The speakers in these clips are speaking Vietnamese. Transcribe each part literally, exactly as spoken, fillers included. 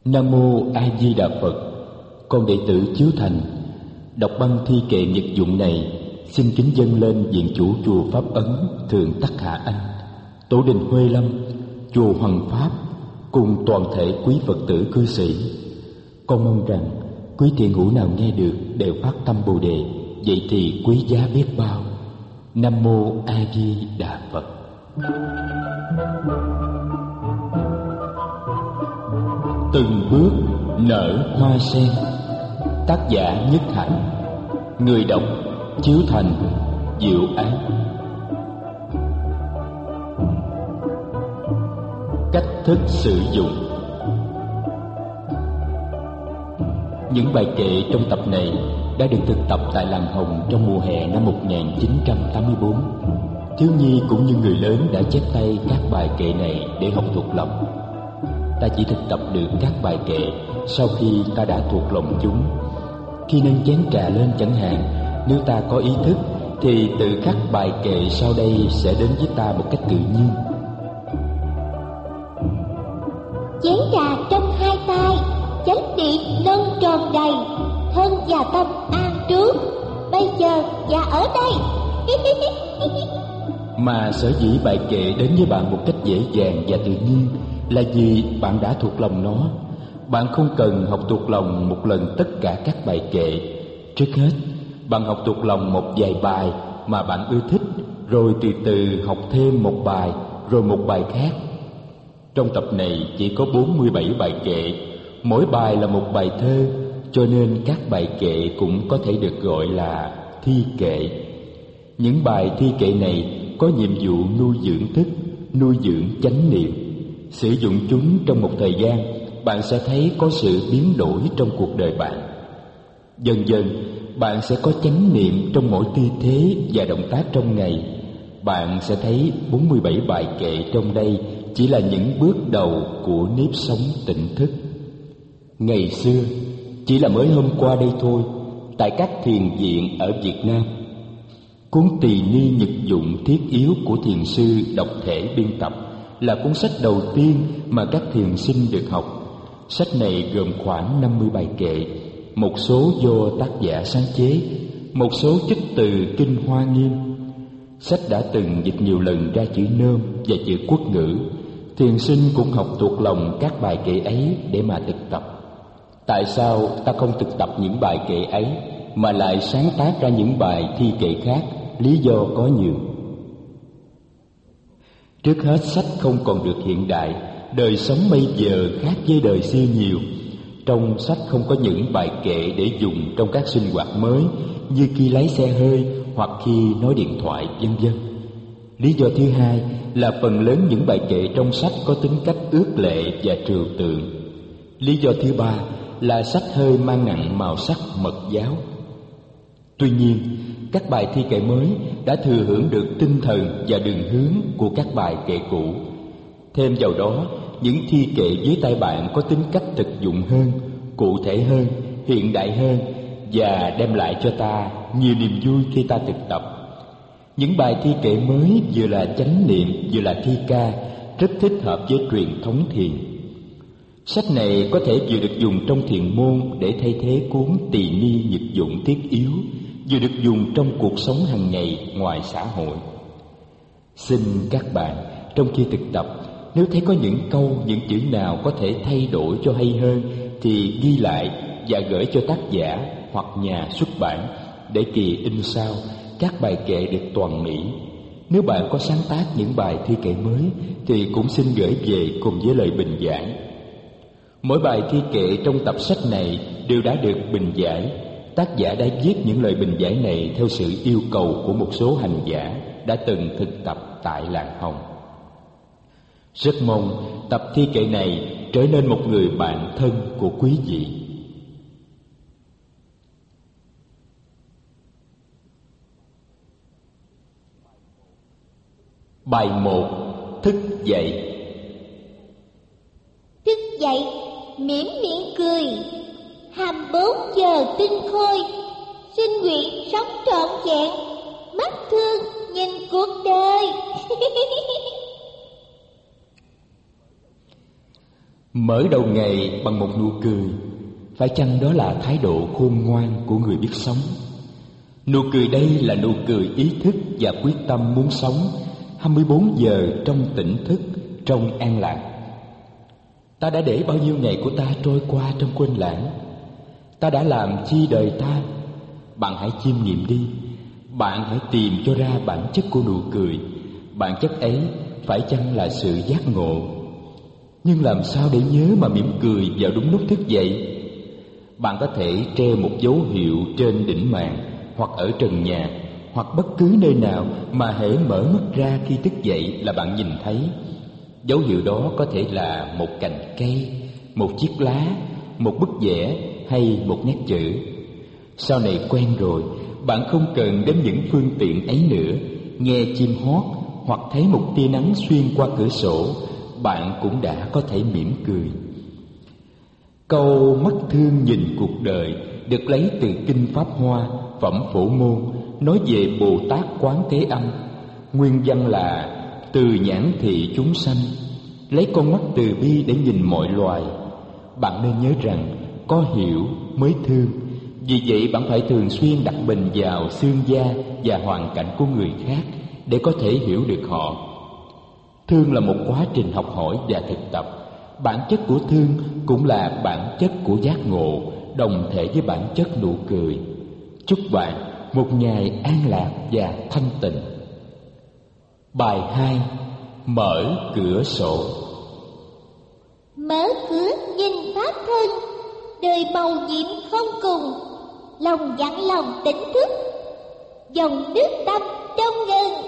Nam Mô A Di Đà Phật. Con đệ tử Chiếu Thành đọc băng thi kệ nhật dụng này xin kính dâng lên viện chủ chùa Pháp Ấn Thượng Tắc Hạ Anh, Tổ đình Huê Lâm, chùa Hoằng Pháp cùng toàn thể quý Phật tử cư sĩ. Con mong rằng quý thiện hữu nào nghe được đều phát tâm Bồ đề, vậy thì quý giá biết bao. Nam Mô A Di Đà Phật. Từng bước nở hoa sen. Tác giả Nhất Hạnh. Người đọc Chiếu Thành, Diệu Án. Cách thức sử dụng. Những bài kệ trong tập này đã được thực tập tại làng Hồng trong mùa hè năm một nghìn chín trăm tám mươi tư. Thiếu nhi cũng như người lớn đã chép tay các bài kệ này để học thuộc lòng. Ta chỉ thực tập được các bài kệ sau khi ta đã thuộc lòng chúng. Khi nâng chén trà lên chẳng hạn, nếu ta có ý thức thì tự khắc bài kệ sau đây sẽ đến với ta một cách tự nhiên. Chén trà trong hai tay, chánh niệm nâng tròn đầy, thân và tâm an trú, bây giờ và ở đây. Mà sở dĩ bài kệ đến với bạn một cách dễ dàng và tự nhiên là vì bạn đã thuộc lòng nó. Bạn không cần học thuộc lòng một lần tất cả các bài kệ. Trước hết, bạn học thuộc lòng một vài bài mà bạn ưa thích, rồi từ từ học thêm một bài, rồi một bài khác. Trong tập này chỉ có bốn mươi bảy bài kệ, mỗi bài là một bài thơ, cho nên các bài kệ cũng có thể được gọi là thi kệ. Những bài thi kệ này có nhiệm vụ nuôi dưỡng thức, nuôi dưỡng chánh niệm. Sử dụng chúng trong một thời gian, bạn sẽ thấy có sự biến đổi trong cuộc đời bạn. Dần dần, bạn sẽ có chánh niệm trong mỗi tư thế và động tác trong ngày. Bạn sẽ thấy bốn mươi bảy bài kệ trong đây chỉ là những bước đầu của nếp sống tỉnh thức. Ngày xưa, chỉ là mới hôm qua đây thôi, tại các thiền viện ở Việt Nam, cuốn Tỳ Ni Nhật Dụng Thiết Yếu của thiền sư độc thể biên tập là cuốn sách đầu tiên mà các thiền sinh được học. Sách này gồm khoảng năm mươi bài kệ, một số do tác giả sáng chế, một số trích từ Kinh Hoa Nghiêm. Sách đã từng dịch nhiều lần ra chữ Nôm và chữ Quốc ngữ. Thiền sinh cũng học thuộc lòng các bài kệ ấy để mà thực tập. Tại sao ta không thực tập những bài kệ ấy mà lại sáng tác ra những bài thi kệ khác? Lý do có nhiều. Trước hết, sách không còn được hiện đại. Đời sống bây giờ khác với đời xưa nhiều. Trong sách không có những bài kệ để dùng trong các sinh hoạt mới, như khi lái xe hơi hoặc khi nói điện thoại, vân vân. Lý do thứ hai là phần lớn những bài kệ trong sách có tính cách ước lệ và trừu tượng. Lý do thứ ba là sách hơi mang nặng màu sắc mật giáo. Tuy nhiên, các bài thi kệ mới đã thừa hưởng được tinh thần và đường hướng của các bài kệ cũ. Thêm vào đó, những thi kệ dưới tay bạn có tính cách thực dụng hơn, cụ thể hơn, hiện đại hơn và đem lại cho ta nhiều niềm vui khi ta thực tập. Những bài thi kệ mới vừa là chánh niệm vừa là thi ca, rất thích hợp với truyền thống thiền. Sách này có thể vừa được dùng trong thiền môn để thay thế cuốn Tỳ Ni Nhật Dụng Thiết Yếu, vừa được dùng trong cuộc sống hàng ngày ngoài xã hội. Xin các bạn, trong khi thực tập, nếu thấy có những câu, những chữ nào có thể thay đổi cho hay hơn thì ghi lại và gửi cho tác giả hoặc nhà xuất bản để kỳ in sau các bài kệ được toàn mỹ. Nếu bạn có sáng tác những bài thi kệ mới thì cũng xin gửi về cùng với lời bình giải. Mỗi bài thi kệ trong tập sách này đều đã được bình giải. Tác giả đã viết những lời bình giải này theo sự yêu cầu của một số hành giả đã từng thực tập tại làng Hồng. Rất mong tập thi kệ này trở nên một người bạn thân của quý vị. Bài một. Thức dậy. Thức dậy, mỉm miệng cười, hai mươi bốn giờ tinh khôi, xin nguyện sống trọn vẹn, mắt thương nhìn cuộc đời. Mở đầu ngày bằng một nụ cười, phải chăng đó là thái độ khôn ngoan của người biết sống? Nụ cười đây là nụ cười ý thức và quyết tâm muốn sống hai mươi bốn giờ trong tỉnh thức, trong an lạc. Ta đã để bao nhiêu ngày của ta trôi qua trong quên lãng? Ta đã làm chi đời ta? Bạn hãy chiêm nghiệm đi. Bạn hãy tìm cho ra bản chất của nụ cười. Bản chất ấy phải chăng là sự giác ngộ? Nhưng làm sao để nhớ mà mỉm cười vào đúng lúc thức dậy? Bạn có thể treo một dấu hiệu trên đỉnh màn, hoặc ở trần nhà, hoặc bất cứ nơi nào mà hễ mở mắt ra khi thức dậy là bạn nhìn thấy. Dấu hiệu đó có thể là một cành cây, một chiếc lá, một bức vẽ hay một nét chữ. Sau này quen rồi, bạn không cần đến những phương tiện ấy nữa. Nghe chim hót hoặc thấy một tia nắng xuyên qua cửa sổ, bạn cũng đã có thể mỉm cười. Câu mắt thương nhìn cuộc đời được lấy từ Kinh Pháp Hoa, Phẩm Phổ Môn, nói về Bồ Tát Quán Thế Âm. Nguyên văn là từ nhãn thị chúng sanh, lấy con mắt từ bi để nhìn mọi loài. Bạn nên nhớ rằng có hiểu mới thương. Vì vậy bạn phải thường xuyên đặt mình vào xương da và hoàn cảnh của người khác để có thể hiểu được họ. Thương là một quá trình học hỏi và thực tập. Bản chất của thương cũng là bản chất của giác ngộ, đồng thể với bản chất nụ cười. Chúc bạn một ngày an lạc và thanh tịnh. Bài hai. Mở cửa sổ. Mở cửa nhìn pháp thân, đời màu nhiệm không cùng, lòng dặn lòng tỉnh thức, dòng nước tâm trong ngần.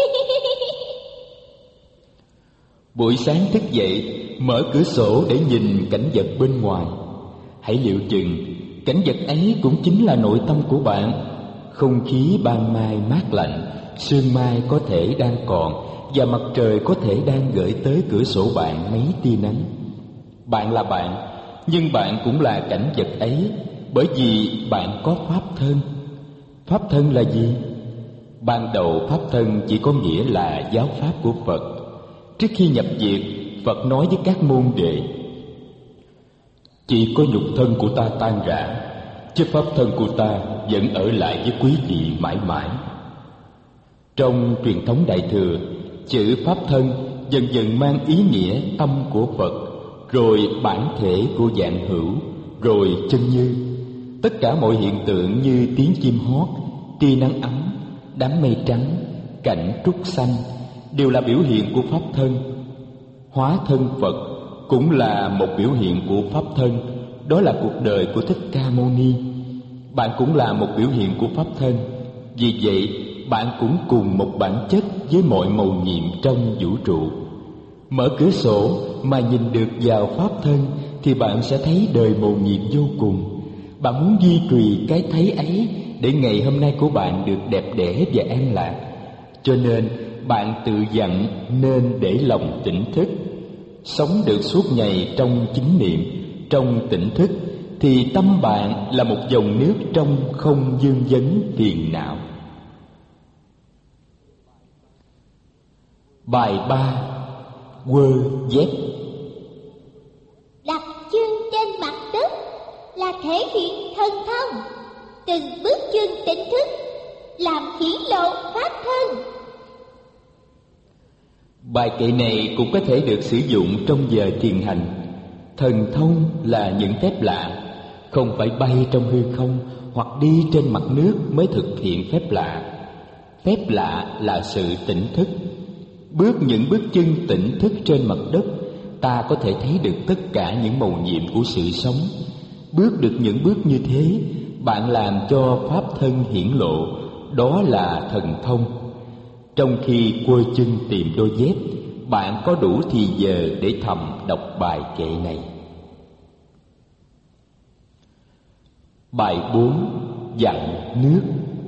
Buổi sáng thức dậy, mở cửa sổ để nhìn cảnh vật bên ngoài. Hãy liệu chừng cảnh vật ấy cũng chính là nội tâm của bạn. Không khí ban mai mát lạnh, sương mai có thể đang còn, và mặt trời có thể đang gửi tới cửa sổ bạn mấy tia nắng. Bạn là bạn, nhưng bạn cũng là cảnh vật ấy, bởi vì bạn có pháp thân. Pháp thân là gì? Ban đầu pháp thân chỉ có nghĩa là giáo pháp của Phật. Trước khi nhập diệt, Phật nói với các môn đệ: chỉ có nhục thân của ta tan rã, chứ pháp thân của ta vẫn ở lại với quý vị mãi mãi. Trong truyền thống Đại Thừa, chữ pháp thân dần dần mang ý nghĩa tâm của Phật, rồi bản thể của vạn hữu, rồi chân như. Tất cả mọi hiện tượng như tiếng chim hót, tia nắng ấm, đám mây trắng, cảnh trúc xanh đều là biểu hiện của pháp thân. Hóa thân Phật cũng là một biểu hiện của pháp thân, đó là cuộc đời của Thích Ca Mâu Ni. Bạn cũng là một biểu hiện của pháp thân. Vì vậy, bạn cũng cùng một bản chất với mọi mầu nhiệm trong vũ trụ. Mở cửa sổ mà nhìn được vào pháp thân thì bạn sẽ thấy đời mầu nhiệm vô cùng. Bạn muốn duy trì cái thấy ấy để ngày hôm nay của bạn được đẹp đẽ và an lạc. Cho nên bạn tự dặn nên để lòng tỉnh thức, sống được suốt ngày trong chính niệm, trong tỉnh thức, thì tâm bạn là một dòng nước trong không vương vấn phiền não. Bài ba. Quơ dép. Đặt chân trên mặt đất là thể hiện thần thông. Từng bước chân tỉnh thức làm hiển lộ pháp thân. Bài kệ này cũng có thể được sử dụng trong giờ thiền hành. Thần thông là những phép lạ, không phải bay trong hư không hoặc đi trên mặt nước mới thực hiện phép lạ. Phép lạ là sự tỉnh thức. Bước những bước chân tỉnh thức trên mặt đất, ta có thể thấy được tất cả những mầu nhiệm của sự sống. Bước được những bước như thế, bạn làm cho pháp thân hiển lộ, đó là thần thông. Trong khi quơ chân tìm đôi dép, bạn có đủ thì giờ để thầm đọc bài kệ này. Bài bốn. Dặn nước.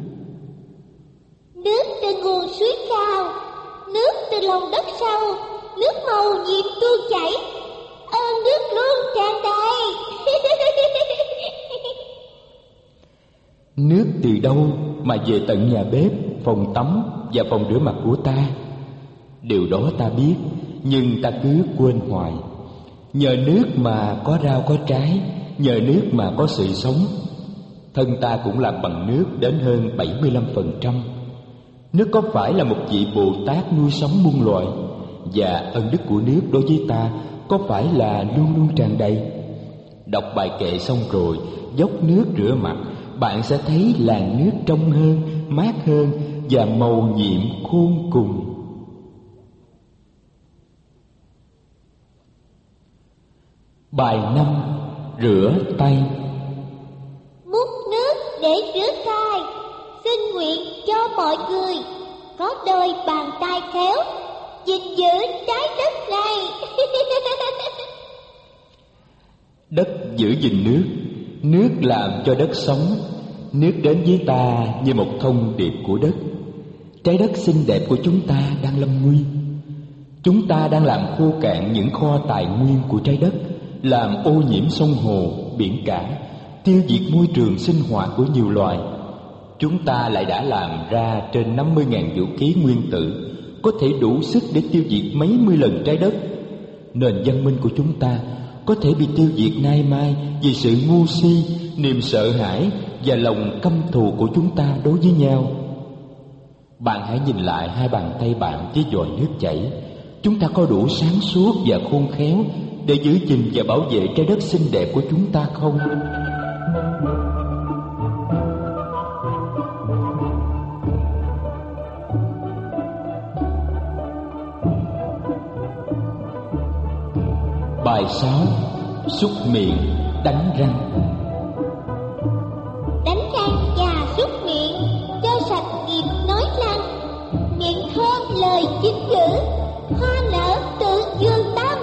Nước từ nguồn suối cao, nước từ lòng đất sâu, nước màu nhiệm tuôn chảy, ơn nước luôn tràn đầy. Nước từ đâu mà về tận nhà bếp, phòng tắm và phòng rửa mặt của ta? Điều đó ta biết, nhưng ta cứ quên hoài. Nhờ nước mà có rau có trái, nhờ nước mà có sự sống. Thân ta cũng làm bằng nước đến hơn bảy mươi lăm phần trăm. Nước có phải là một vị Bồ Tát nuôi sống muôn loài? Và ân đức của nước đối với ta có phải là luôn luôn tràn đầy? Đọc bài kệ xong rồi, dốc nước rửa mặt, bạn sẽ thấy làn nước trong hơn, mát hơn và màu nhiệm khôn cùng. Bài năm. Rửa tay. Múc nước để rửa tay, xin nguyện cho mọi người có đôi bàn tay khéo, gìn giữ trái đất này. Đất giữ gìn nước, nước làm cho đất sống. Nước đến với ta như một thông điệp của đất. Trái đất xinh đẹp của chúng ta đang lâm nguy. Chúng ta đang làm khô cạn những kho tài nguyên của trái đất, làm ô nhiễm sông hồ, biển cả, tiêu diệt môi trường sinh hoạt của nhiều loài. Chúng ta lại đã làm ra trên năm mươi nghìn vũ khí nguyên tử, có thể đủ sức để tiêu diệt mấy mươi lần trái đất. Nền văn minh của chúng ta có thể bị tiêu diệt nay mai vì sự ngu si, niềm sợ hãi và lòng căm thù của chúng ta đối với nhau. Bạn hãy nhìn lại hai bàn tay bạn với vòi nước chảy. Chúng ta có đủ sáng suốt và khôn khéo để giữ gìn và bảo vệ trái đất xinh đẹp của chúng ta không? Bài sáu. Súc miệng, đánh răng. Đánh răng và súc miệng cho sạch nghiệp nói năng, miệng thơm lời chính ngữ, hoa nở tự dương tâm.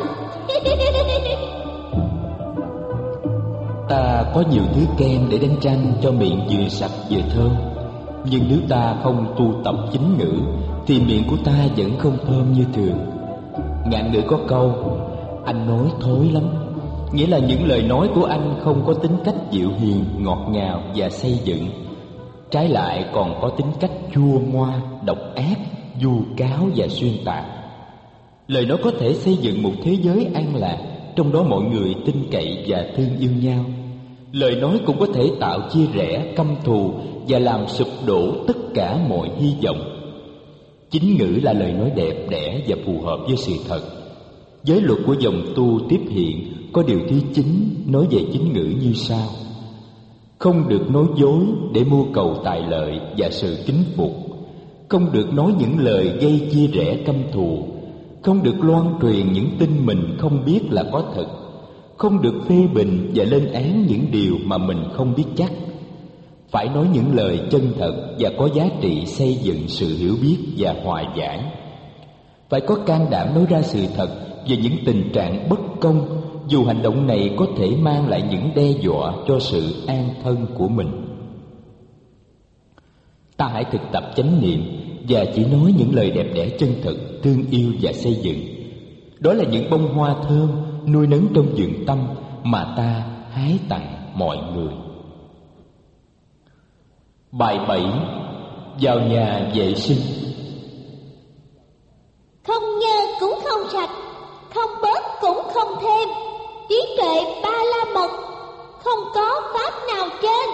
Ta có nhiều thứ kem để đánh răng cho miệng vừa sạch vừa thơm, nhưng nếu ta không tu tập chính ngữ thì miệng của ta vẫn không thơm như thường. Ngạn ngữ có câu anh nói thối lắm, nghĩa là những lời nói của anh không có tính cách dịu hiền, ngọt ngào và xây dựng. Trái lại còn có tính cách chua ngoa, độc ác, vu cáo và xuyên tạc. Lời nói có thể xây dựng một thế giới an lạc, trong đó mọi người tin cậy và thương yêu nhau. Lời nói cũng có thể tạo chia rẽ, căm thù và làm sụp đổ tất cả mọi hy vọng. Chính ngữ là lời nói đẹp đẽ và phù hợp với sự thật. Giới luật của dòng tu tiếp hiện có điều thứ chín nói về chính ngữ như sau: không được nói dối để mưu cầu tài lợi và sự kính phục, không được nói những lời gây chia rẽ căm thù, không được loan truyền những tin mình không biết là có thật, không được phê bình và lên án những điều mà mình không biết chắc. Phải nói những lời chân thật và có giá trị xây dựng sự hiểu biết và hòa giải. Phải có can đảm nói ra sự thật về những tình trạng bất công, dù hành động này có thể mang lại những đe dọa cho sự an thân của mình. Ta hãy thực tập chánh niệm và chỉ nói những lời đẹp đẽ chân thật, thương yêu và xây dựng. Đó là những bông hoa thơm nuôi nấng trong vườn tâm mà ta hái tặng mọi người. Bài bảy. Vào nhà vệ sinh. Không nhơ cũng không sạch, không bớt cũng không thêm, trí tuệ ba la mật, không có pháp nào trên.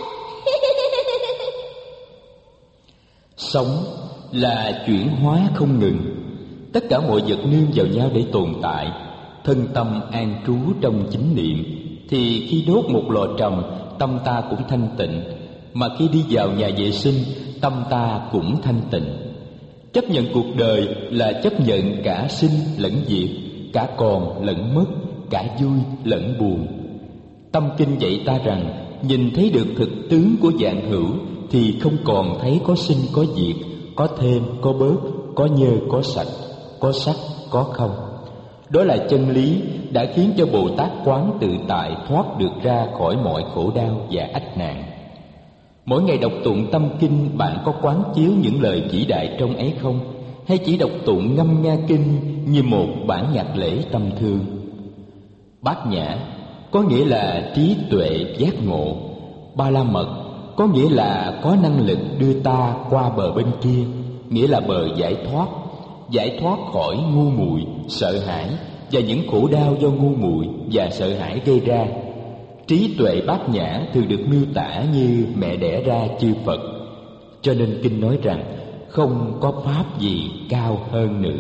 Sống là chuyển hóa không ngừng. Tất cả mọi vật nương vào nhau để tồn tại. Thân tâm an trú trong chính niệm, thì khi đốt một lò trầm, tâm ta cũng thanh tịnh. Mà khi đi vào nhà vệ sinh, tâm ta cũng thanh tịnh. Chấp nhận cuộc đời là chấp nhận cả sinh lẫn diệt, cả còn lẫn mất, cả vui lẫn buồn. Tâm kinh dạy ta rằng nhìn thấy được thực tướng của vạn hữu thì không còn thấy có sinh có diệt, có thêm có bớt, có nhơ có sạch, có sắc có không. Đó là chân lý đã khiến cho Bồ Tát Quán tự tại thoát được ra khỏi mọi khổ đau và ách nạn. Mỗi ngày đọc tụng tâm kinh, bạn có quán chiếu những lời vĩ đại trong ấy không? Hay chỉ đọc tụng ngâm nga kinh như một bản nhạc lễ tâm thương? Bát nhã có nghĩa là trí tuệ giác ngộ. Ba la mật có nghĩa là có năng lực đưa ta qua bờ bên kia, nghĩa là bờ giải thoát, giải thoát khỏi ngu muội, sợ hãi và những khổ đau do ngu muội và sợ hãi gây ra. Trí tuệ bát nhã thường được miêu tả như mẹ đẻ ra chư Phật, cho nên kinh nói rằng không có pháp gì cao hơn nữa.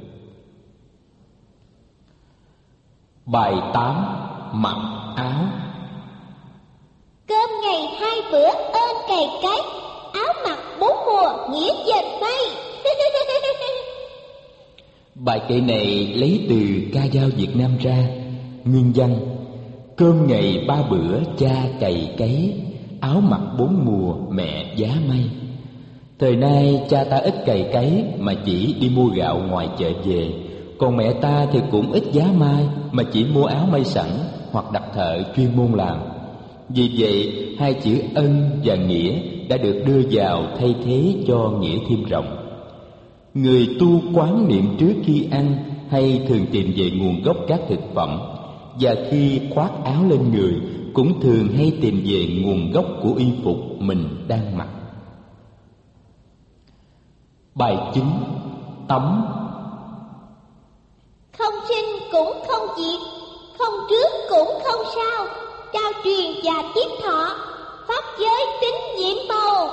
Bài tám. Mặc áo. Cơm ngày hai bữa ơn cày cấy, áo mặc bốn mùa nghĩa dệt may. Bài kệ này lấy từ ca dao Việt Nam ra. Nguyên văn: cơm ngày ba bữa cha cày cấy, áo mặc bốn mùa mẹ giá may. Thời nay cha ta ít cày cấy mà chỉ đi mua gạo ngoài chợ về, còn mẹ ta thì cũng ít giá may mà chỉ mua áo may sẵn hoặc đặt thợ chuyên môn làm. Vì vậy hai chữ ân và nghĩa đã được đưa vào thay thế cho nghĩa thêm rộng. Người tu quán niệm trước khi ăn hay thường tìm về nguồn gốc các thực phẩm, và khi khoác áo lên người cũng thường hay tìm về nguồn gốc của y phục mình đang mặc. Bài chín. Tắm. Không sinh cũng không diệt, không trước cũng không sao, trao truyền và tiếp thọ, pháp giới tính nhiệm màu.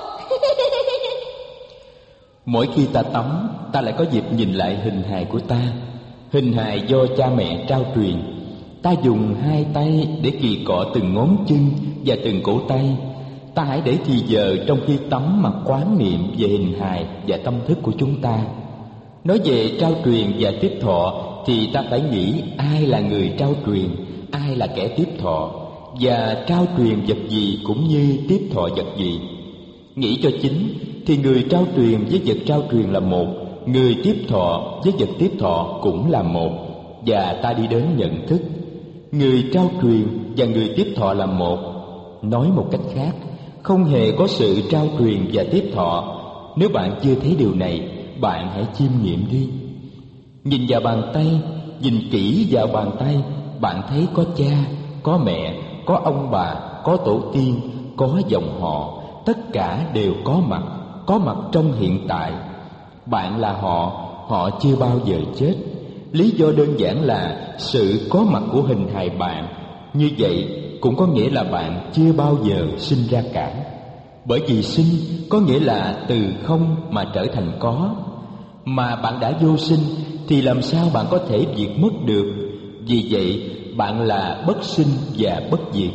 Mỗi khi ta tắm, ta lại có dịp nhìn lại hình hài của ta. Hình hài do cha mẹ trao truyền. Ta dùng hai tay để kỳ cọ từng ngón chân và từng cổ tay. Ta hãy để thì giờ trong khi tắm mà quán niệm về hình hài và tâm thức của chúng ta. Nói về trao truyền và tiếp thọ thì ta phải nghĩ ai là người trao truyền, ai là kẻ tiếp thọ, và trao truyền vật gì cũng như tiếp thọ vật gì. Nghĩ cho chính thì người trao truyền với vật trao truyền là một, người tiếp thọ với vật tiếp thọ cũng là một, và ta đi đến nhận thức người trao truyền và người tiếp thọ là một. Nói một cách khác, không hề có sự trao truyền và tiếp thọ. Nếu bạn chưa thấy điều này, bạn hãy chiêm nghiệm đi. Nhìn vào bàn tay, nhìn kỹ vào bàn tay, bạn thấy có cha, có mẹ, có ông bà, có tổ tiên, có dòng họ, tất cả đều có mặt, có mặt trong hiện tại. Bạn là họ, họ chưa bao giờ chết. Lý do đơn giản là sự có mặt của hình hài bạn. Như vậy cũng có nghĩa là bạn chưa bao giờ sinh ra cả. Bởi vì sinh có nghĩa là từ không mà trở thành có. Mà bạn đã vô sinh thì làm sao bạn có thể diệt mất được? Vì vậy bạn là bất sinh và bất diệt.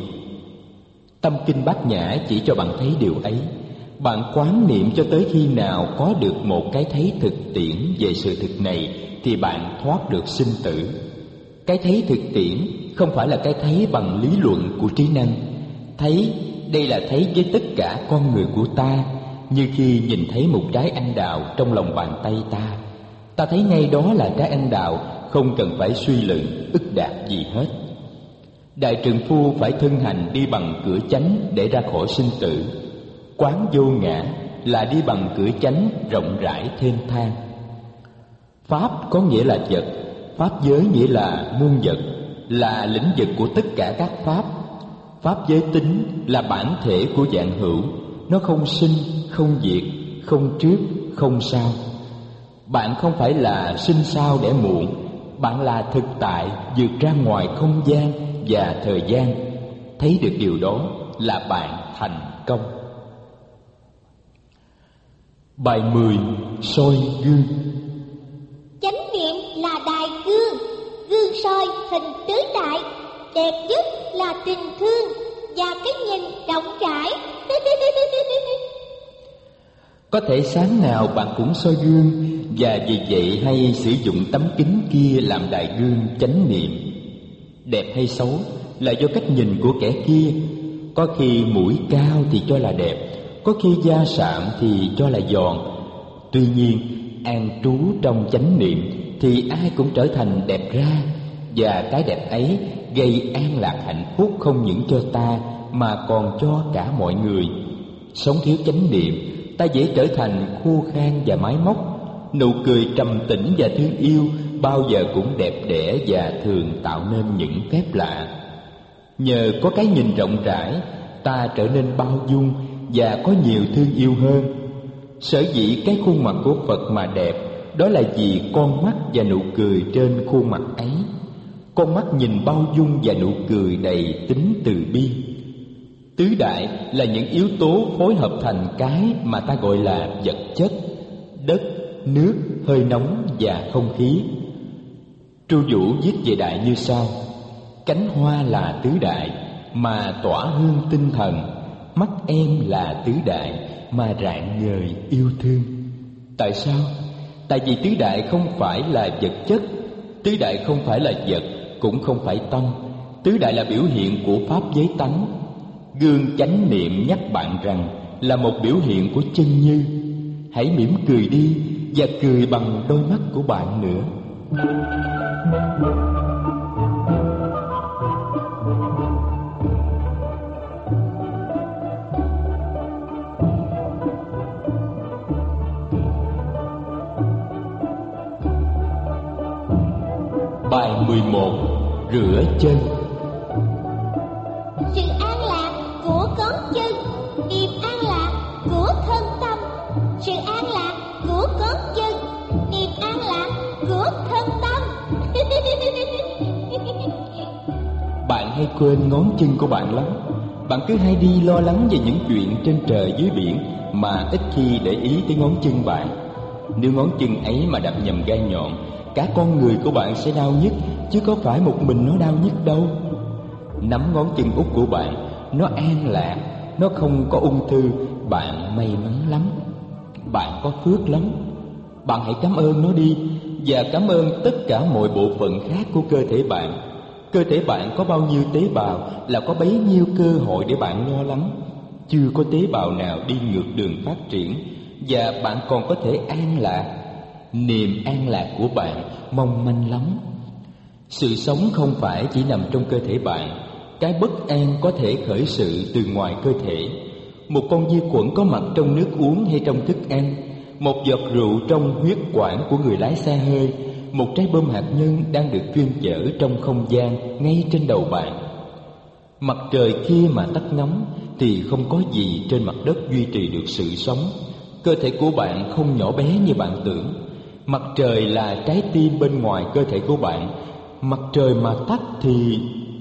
Tâm kinh Bát Nhã chỉ cho bạn thấy điều ấy. Bạn quán niệm cho tới khi nào có được một cái thấy thực tiễn về sự thực này thì bạn thoát được sinh tử. Cái thấy thực tiễn không phải là cái thấy bằng lý luận của trí năng. Thấy, đây là thấy với tất cả con người của ta, như khi nhìn thấy một trái anh đào trong lòng bàn tay ta. Ta thấy ngay đó là trái anh đào, không cần phải suy luận, ức đạt gì hết. Đại trượng phu phải thân hành đi bằng cửa chánh để ra khỏi sinh tử. Quán vô ngã là đi bằng cửa chánh rộng rãi thênh thang. Pháp có nghĩa là vật, pháp giới nghĩa là muôn vật, là lĩnh vực của tất cả các pháp. Pháp giới tính là bản thể của vạn hữu, nó không sinh, không diệt, không trước, không sau. Bạn không phải là sinh sau đẻ muộn, bạn là thực tại vượt ra ngoài không gian và thời gian. Thấy được điều đó là bạn thành công. Bài mười. Soi gương. Chánh niệm là đài gương, gương soi hình tứ đại, đẹp nhất là tình thương và cái nhìn rộng rãi. Có thể sáng nào bạn cũng soi gương, và vì vậy hay sử dụng tấm kính kia làm đài gương chánh niệm. Đẹp hay xấu là do cách nhìn của kẻ kia. Có khi mũi cao thì cho là đẹp, có khi da sạm thì cho là giòn. Tuy nhiên, an trú trong chánh niệm thì ai cũng trở thành đẹp ra, và cái đẹp ấy gây an lạc hạnh phúc không những cho ta mà còn cho cả mọi người. Sống thiếu chánh niệm, ta dễ trở thành khô khan và máy móc. Nụ cười trầm tĩnh và thương yêu bao giờ cũng đẹp đẽ và thường tạo nên những phép lạ. Nhờ có cái nhìn rộng rãi, ta trở nên bao dung và có nhiều thương yêu hơn. Sở dĩ cái khuôn mặt của Phật mà đẹp, đó là vì con mắt và nụ cười trên khuôn mặt ấy. con mắt nhìn bao dung và nụ cười đầy tính từ bi. Tứ đại là những yếu tố phối hợp thành cái mà ta gọi là vật chất: đất, nước, hơi nóng và không khí. Chu Vũ viết về đại như sau: cánh hoa là tứ đại mà tỏa hương tinh thần, mắt em là tứ đại mà rạng ngời yêu thương. Tại sao? Tại vì tứ đại không phải là vật chất, tứ đại không phải là vật, cũng không phải tâm. Tứ đại là biểu hiện của pháp giới tánh. Gương chánh niệm nhắc bạn rằng là một biểu hiện của chân như. Hãy mỉm cười đi và cười bằng đôi mắt của bạn nữa. Bài mười một. Rửa chân. Sự an lạc của ngón chân, niềm an lạc của thân tâm. Sự an lạc của ngón chân, niềm an lạc của thân tâm. Bạn hay quên ngón chân của bạn lắm. Bạn cứ hay đi lo lắng về những chuyện trên trời dưới biển mà ít khi để ý tới ngón chân bạn. Nếu ngón chân ấy mà đập nhầm gai nhọn, cả con người của bạn sẽ đau nhức, chứ có phải một mình nó đau nhức đâu. Nắm ngón chân út của bạn, nó an lạc, nó không có ung thư, bạn may mắn lắm, bạn có phước lắm. Bạn hãy cảm ơn nó đi, và cảm ơn tất cả mọi bộ phận khác của cơ thể bạn. Cơ thể bạn có bao nhiêu tế bào là có bấy nhiêu cơ hội để bạn lo lắng. Chưa có tế bào nào đi ngược đường phát triển, và bạn còn có thể an lạc. Niềm an lạc của bạn mong manh lắm. Sự sống không phải chỉ nằm trong cơ thể bạn. Cái bất an có thể khởi sự từ ngoài cơ thể. Một con vi khuẩn có mặt trong nước uống hay trong thức ăn, một giọt rượu trong huyết quản của người lái xe hơi, một trái bom hạt nhân đang được chuyên chở trong không gian ngay trên đầu bạn. Mặt trời kia mà tắt ngấm thì không có gì trên mặt đất duy trì được sự sống. Cơ thể của bạn không nhỏ bé như bạn tưởng. Mặt trời là trái tim bên ngoài cơ thể của bạn. Mặt trời mà tắt thì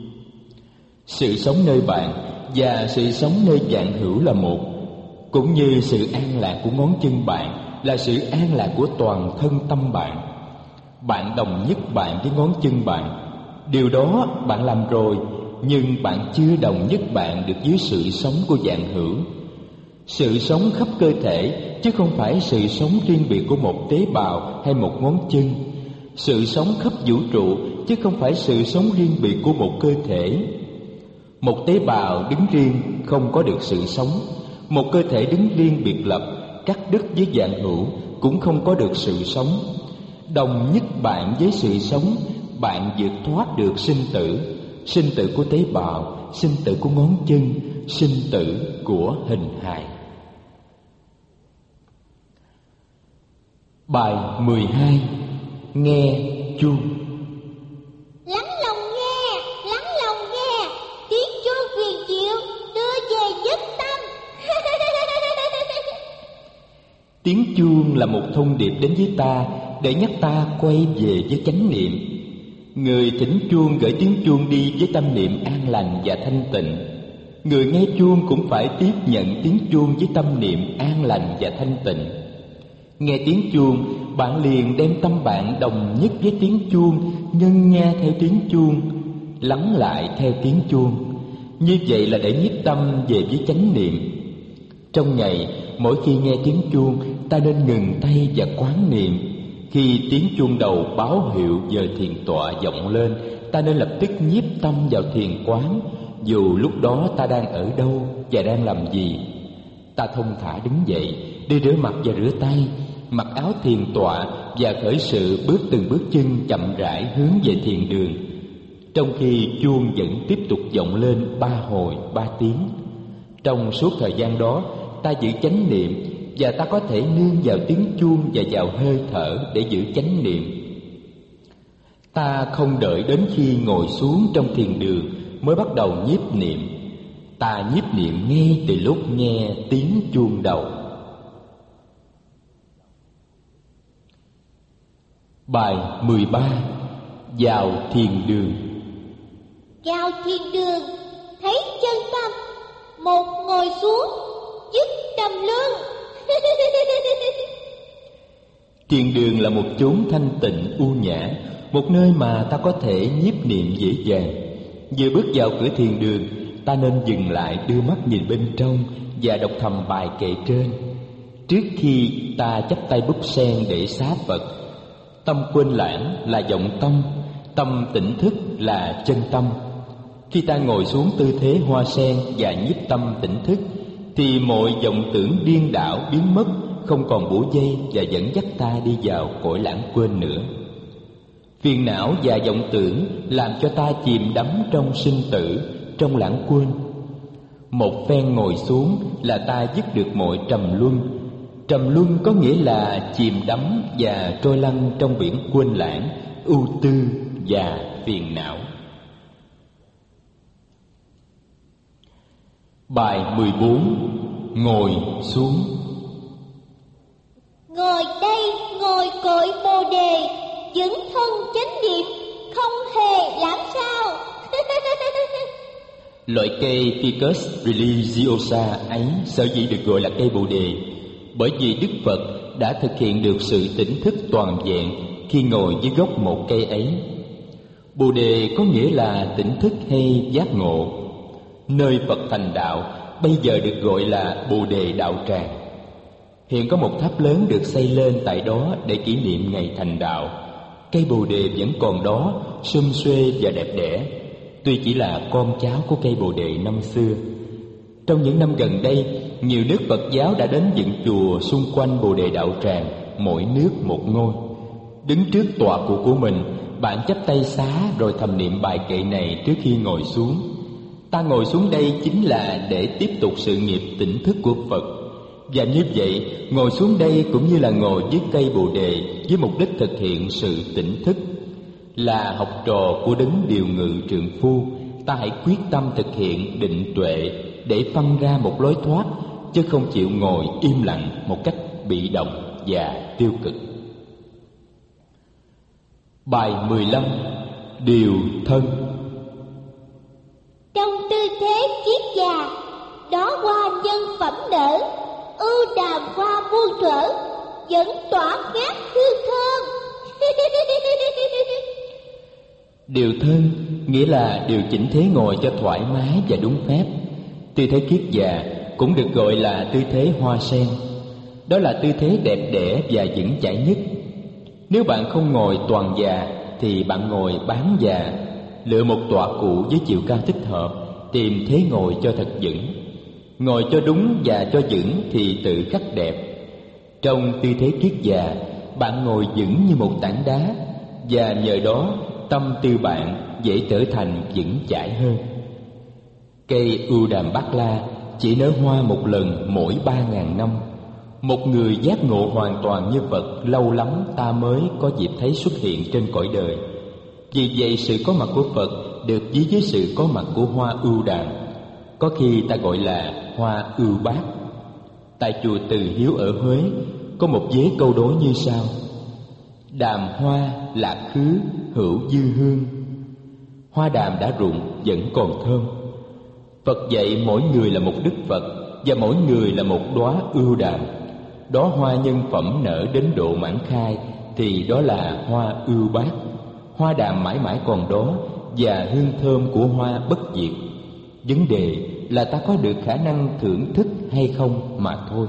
sự sống nơi bạn và sự sống nơi vạn hữu là một. Cũng như sự an lạc của ngón chân bạn là sự an lạc của toàn thân tâm bạn. Bạn đồng nhất bạn với ngón chân bạn. Điều đó bạn làm rồi, nhưng bạn chưa đồng nhất bạn được với sự sống của vạn hữu. Sự sống khắp cơ thể, chứ không phải sự sống riêng biệt của một tế bào hay một ngón chân. Sự sống khắp vũ trụ, chứ không phải sự sống riêng biệt của một cơ thể. Một tế bào đứng riêng không có được sự sống. Một cơ thể đứng riêng biệt lập, cắt đứt với vạn hữu cũng không có được sự sống. Đồng nhất bạn với sự sống, bạn vượt thoát được sinh tử. Sinh tử của tế bào, sinh tử của ngón chân, sinh tử của hình hài. Bài mười hai. Nghe chuông. Lắng lòng nghe, lắng lòng nghe, tiếng chuông huyền diệu đưa về giấc tâm. Tiếng chuông là một thông điệp đến với ta để nhắc ta quay về với chánh niệm. Người thỉnh chuông gửi tiếng chuông đi với tâm niệm an lành và thanh tịnh. Người nghe chuông cũng phải tiếp nhận tiếng chuông với tâm niệm an lành và thanh tịnh. Nghe tiếng chuông, bạn liền đem tâm bạn đồng nhất với tiếng chuông, ngân nga theo tiếng chuông, lắng lại theo tiếng chuông. Như vậy là để nhiếp tâm về với chánh niệm. Trong ngày, mỗi khi nghe tiếng chuông, ta nên ngừng tay và quán niệm. Khi tiếng chuông đầu báo hiệu giờ thiền tọa vọng lên, ta nên lập tức nhiếp tâm vào thiền quán, dù lúc đó ta đang ở đâu và đang làm gì. Ta thông thả đứng dậy, đi rửa mặt và rửa tay, mặc áo thiền tọa và khởi sự bước từng bước chân chậm rãi hướng về thiền đường. Trong khi chuông vẫn tiếp tục vọng lên ba hồi ba tiếng. Trong suốt thời gian đó, ta giữ chánh niệm, và ta có thể nương vào tiếng chuông và vào hơi thở để giữ chánh niệm. Ta không đợi đến khi ngồi xuống trong thiền đường mới bắt đầu nhiếp niệm. Ta nhiếp niệm ngay từ lúc nghe tiếng chuông đầu. Bài mười ba. Vào thiền đường. Vào thiền đường, thấy chân tâm, một ngồi xuống, dứt trầm luân. Thiền đường là một chốn thanh tịnh u nhã, một nơi mà ta có thể nhiếp niệm dễ dàng. Vừa bước vào cửa thiền đường, ta nên dừng lại đưa mắt nhìn bên trong và đọc thầm bài kệ trên. Trước khi ta chắp tay búp sen để xá Phật, tâm quên lãng là vọng tâm, tâm tỉnh thức là chân tâm. Khi ta ngồi xuống tư thế hoa sen và nhiếp tâm tỉnh thức, thì mọi vọng tưởng điên đảo biến mất, không còn bủa vây và dẫn dắt ta đi vào cõi lãng quên nữa. Phiền não và vọng tưởng làm cho ta chìm đắm trong sinh tử, trong lãng quên. Một phen ngồi xuống là ta dứt được mọi trầm luân. Trầm luân có nghĩa là chìm đắm và trôi lăn trong biển quên lãng, ưu tư và phiền não. Bài mười bốn. Ngồi xuống. Ngồi đây, ngồi cội Bồ Đề, vững thân chánh niệm, không hề lãng sao. Loại cây Ficus religiosa ấy sở dĩ được gọi là cây Bồ Đề, bởi vì Đức Phật đã thực hiện được sự tỉnh thức toàn vẹn khi ngồi dưới gốc một cây ấy. Bồ Đề có nghĩa là tỉnh thức hay giác ngộ. Nơi Phật thành đạo bây giờ được gọi là Bồ Đề Đạo Tràng. Hiện có một tháp lớn được xây lên tại đó để kỷ niệm ngày thành đạo. Cây Bồ Đề vẫn còn đó, sum suê và đẹp đẽ, tuy chỉ là con cháu của cây Bồ Đề năm xưa. Trong những năm gần đây, nhiều nước Phật giáo đã đến dựng chùa xung quanh Bồ Đề Đạo Tràng, mỗi nước một ngôi. Đứng trước tọa cụ của mình, bạn chắp tay xá rồi thầm niệm bài kệ này trước khi ngồi xuống. Ta ngồi xuống đây chính là để tiếp tục sự nghiệp tỉnh thức của Phật. Và như vậy, ngồi xuống đây cũng như là ngồi dưới cây Bồ Đề với mục đích thực hiện sự tỉnh thức. Là học trò của đấng điều ngự trượng phu, ta hãy quyết tâm thực hiện định tuệ để phân ra một lối thoát, chứ không chịu ngồi im lặng một cách bị động và tiêu cực. Bài mười lăm. Điều thân. Trong tư thế kiết già, đó hoa nhân phẩm nở, ưu đàm hoa muôn thuở, vẫn tỏa ngát hương thơm. Điều thân nghĩa là điều chỉnh thế ngồi cho thoải mái và đúng phép. Tư thế kiết già cũng được gọi là tư thế hoa sen. Đó là tư thế đẹp đẽ và vững chãi nhất. Nếu bạn không ngồi toàn già thì bạn ngồi bán già. Lựa một tọa cụ với chiều cao thích hợp, tìm thế ngồi cho thật vững. Ngồi cho đúng và cho vững thì tự khắc đẹp. Trong tư thế kiết già, bạn ngồi vững như một tảng đá, và nhờ đó tâm tư bạn dễ trở thành vững chãi hơn. Cây ưu đàm bát la chỉ nở hoa một lần mỗi ba ngàn năm. Một người giác ngộ hoàn toàn như Phật lâu lắm ta mới có dịp thấy xuất hiện trên cõi đời. Vì vậy sự có mặt của Phật được ví với sự có mặt của hoa ưu đàm, có khi ta gọi là hoa ưu bát. Tại chùa Từ Hiếu ở Huế có một vế câu đối như sau: Đàm hoa lạc khứ hữu dư hương. Hoa đàm đã rụng vẫn còn thơm. Phật dạy mỗi người là một Đức Phật, và mỗi người là một đóa ưu đàm. Đó hoa nhân phẩm nở đến độ mãn khai thì đó là hoa ưu bát. Hoa đàm mãi mãi còn đó, và hương thơm của hoa bất diệt. Vấn đề là ta có được khả năng thưởng thức hay không mà thôi.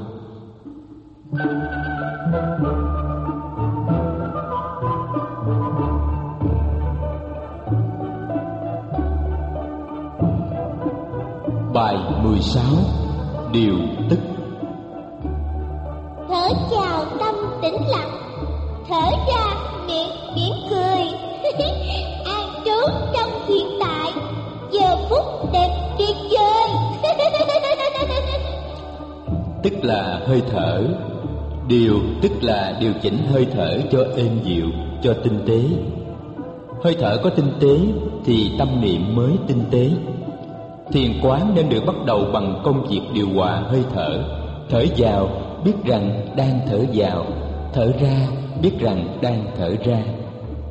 Bài mười sáu. Điều tức. Thở vào tâm tĩnh lặng, thở ra miệng mỉm cười. An trú trong hiện tại, giờ phút đẹp tuyệt vời. Tức là hơi thở. Điều tức là điều chỉnh hơi thở cho êm dịu, cho tinh tế. Hơi thở có tinh tế thì tâm niệm mới tinh tế. Thiền quán nên được bắt đầu bằng công việc điều hòa hơi thở. Thở vào biết rằng đang thở vào, thở ra biết rằng đang thở ra.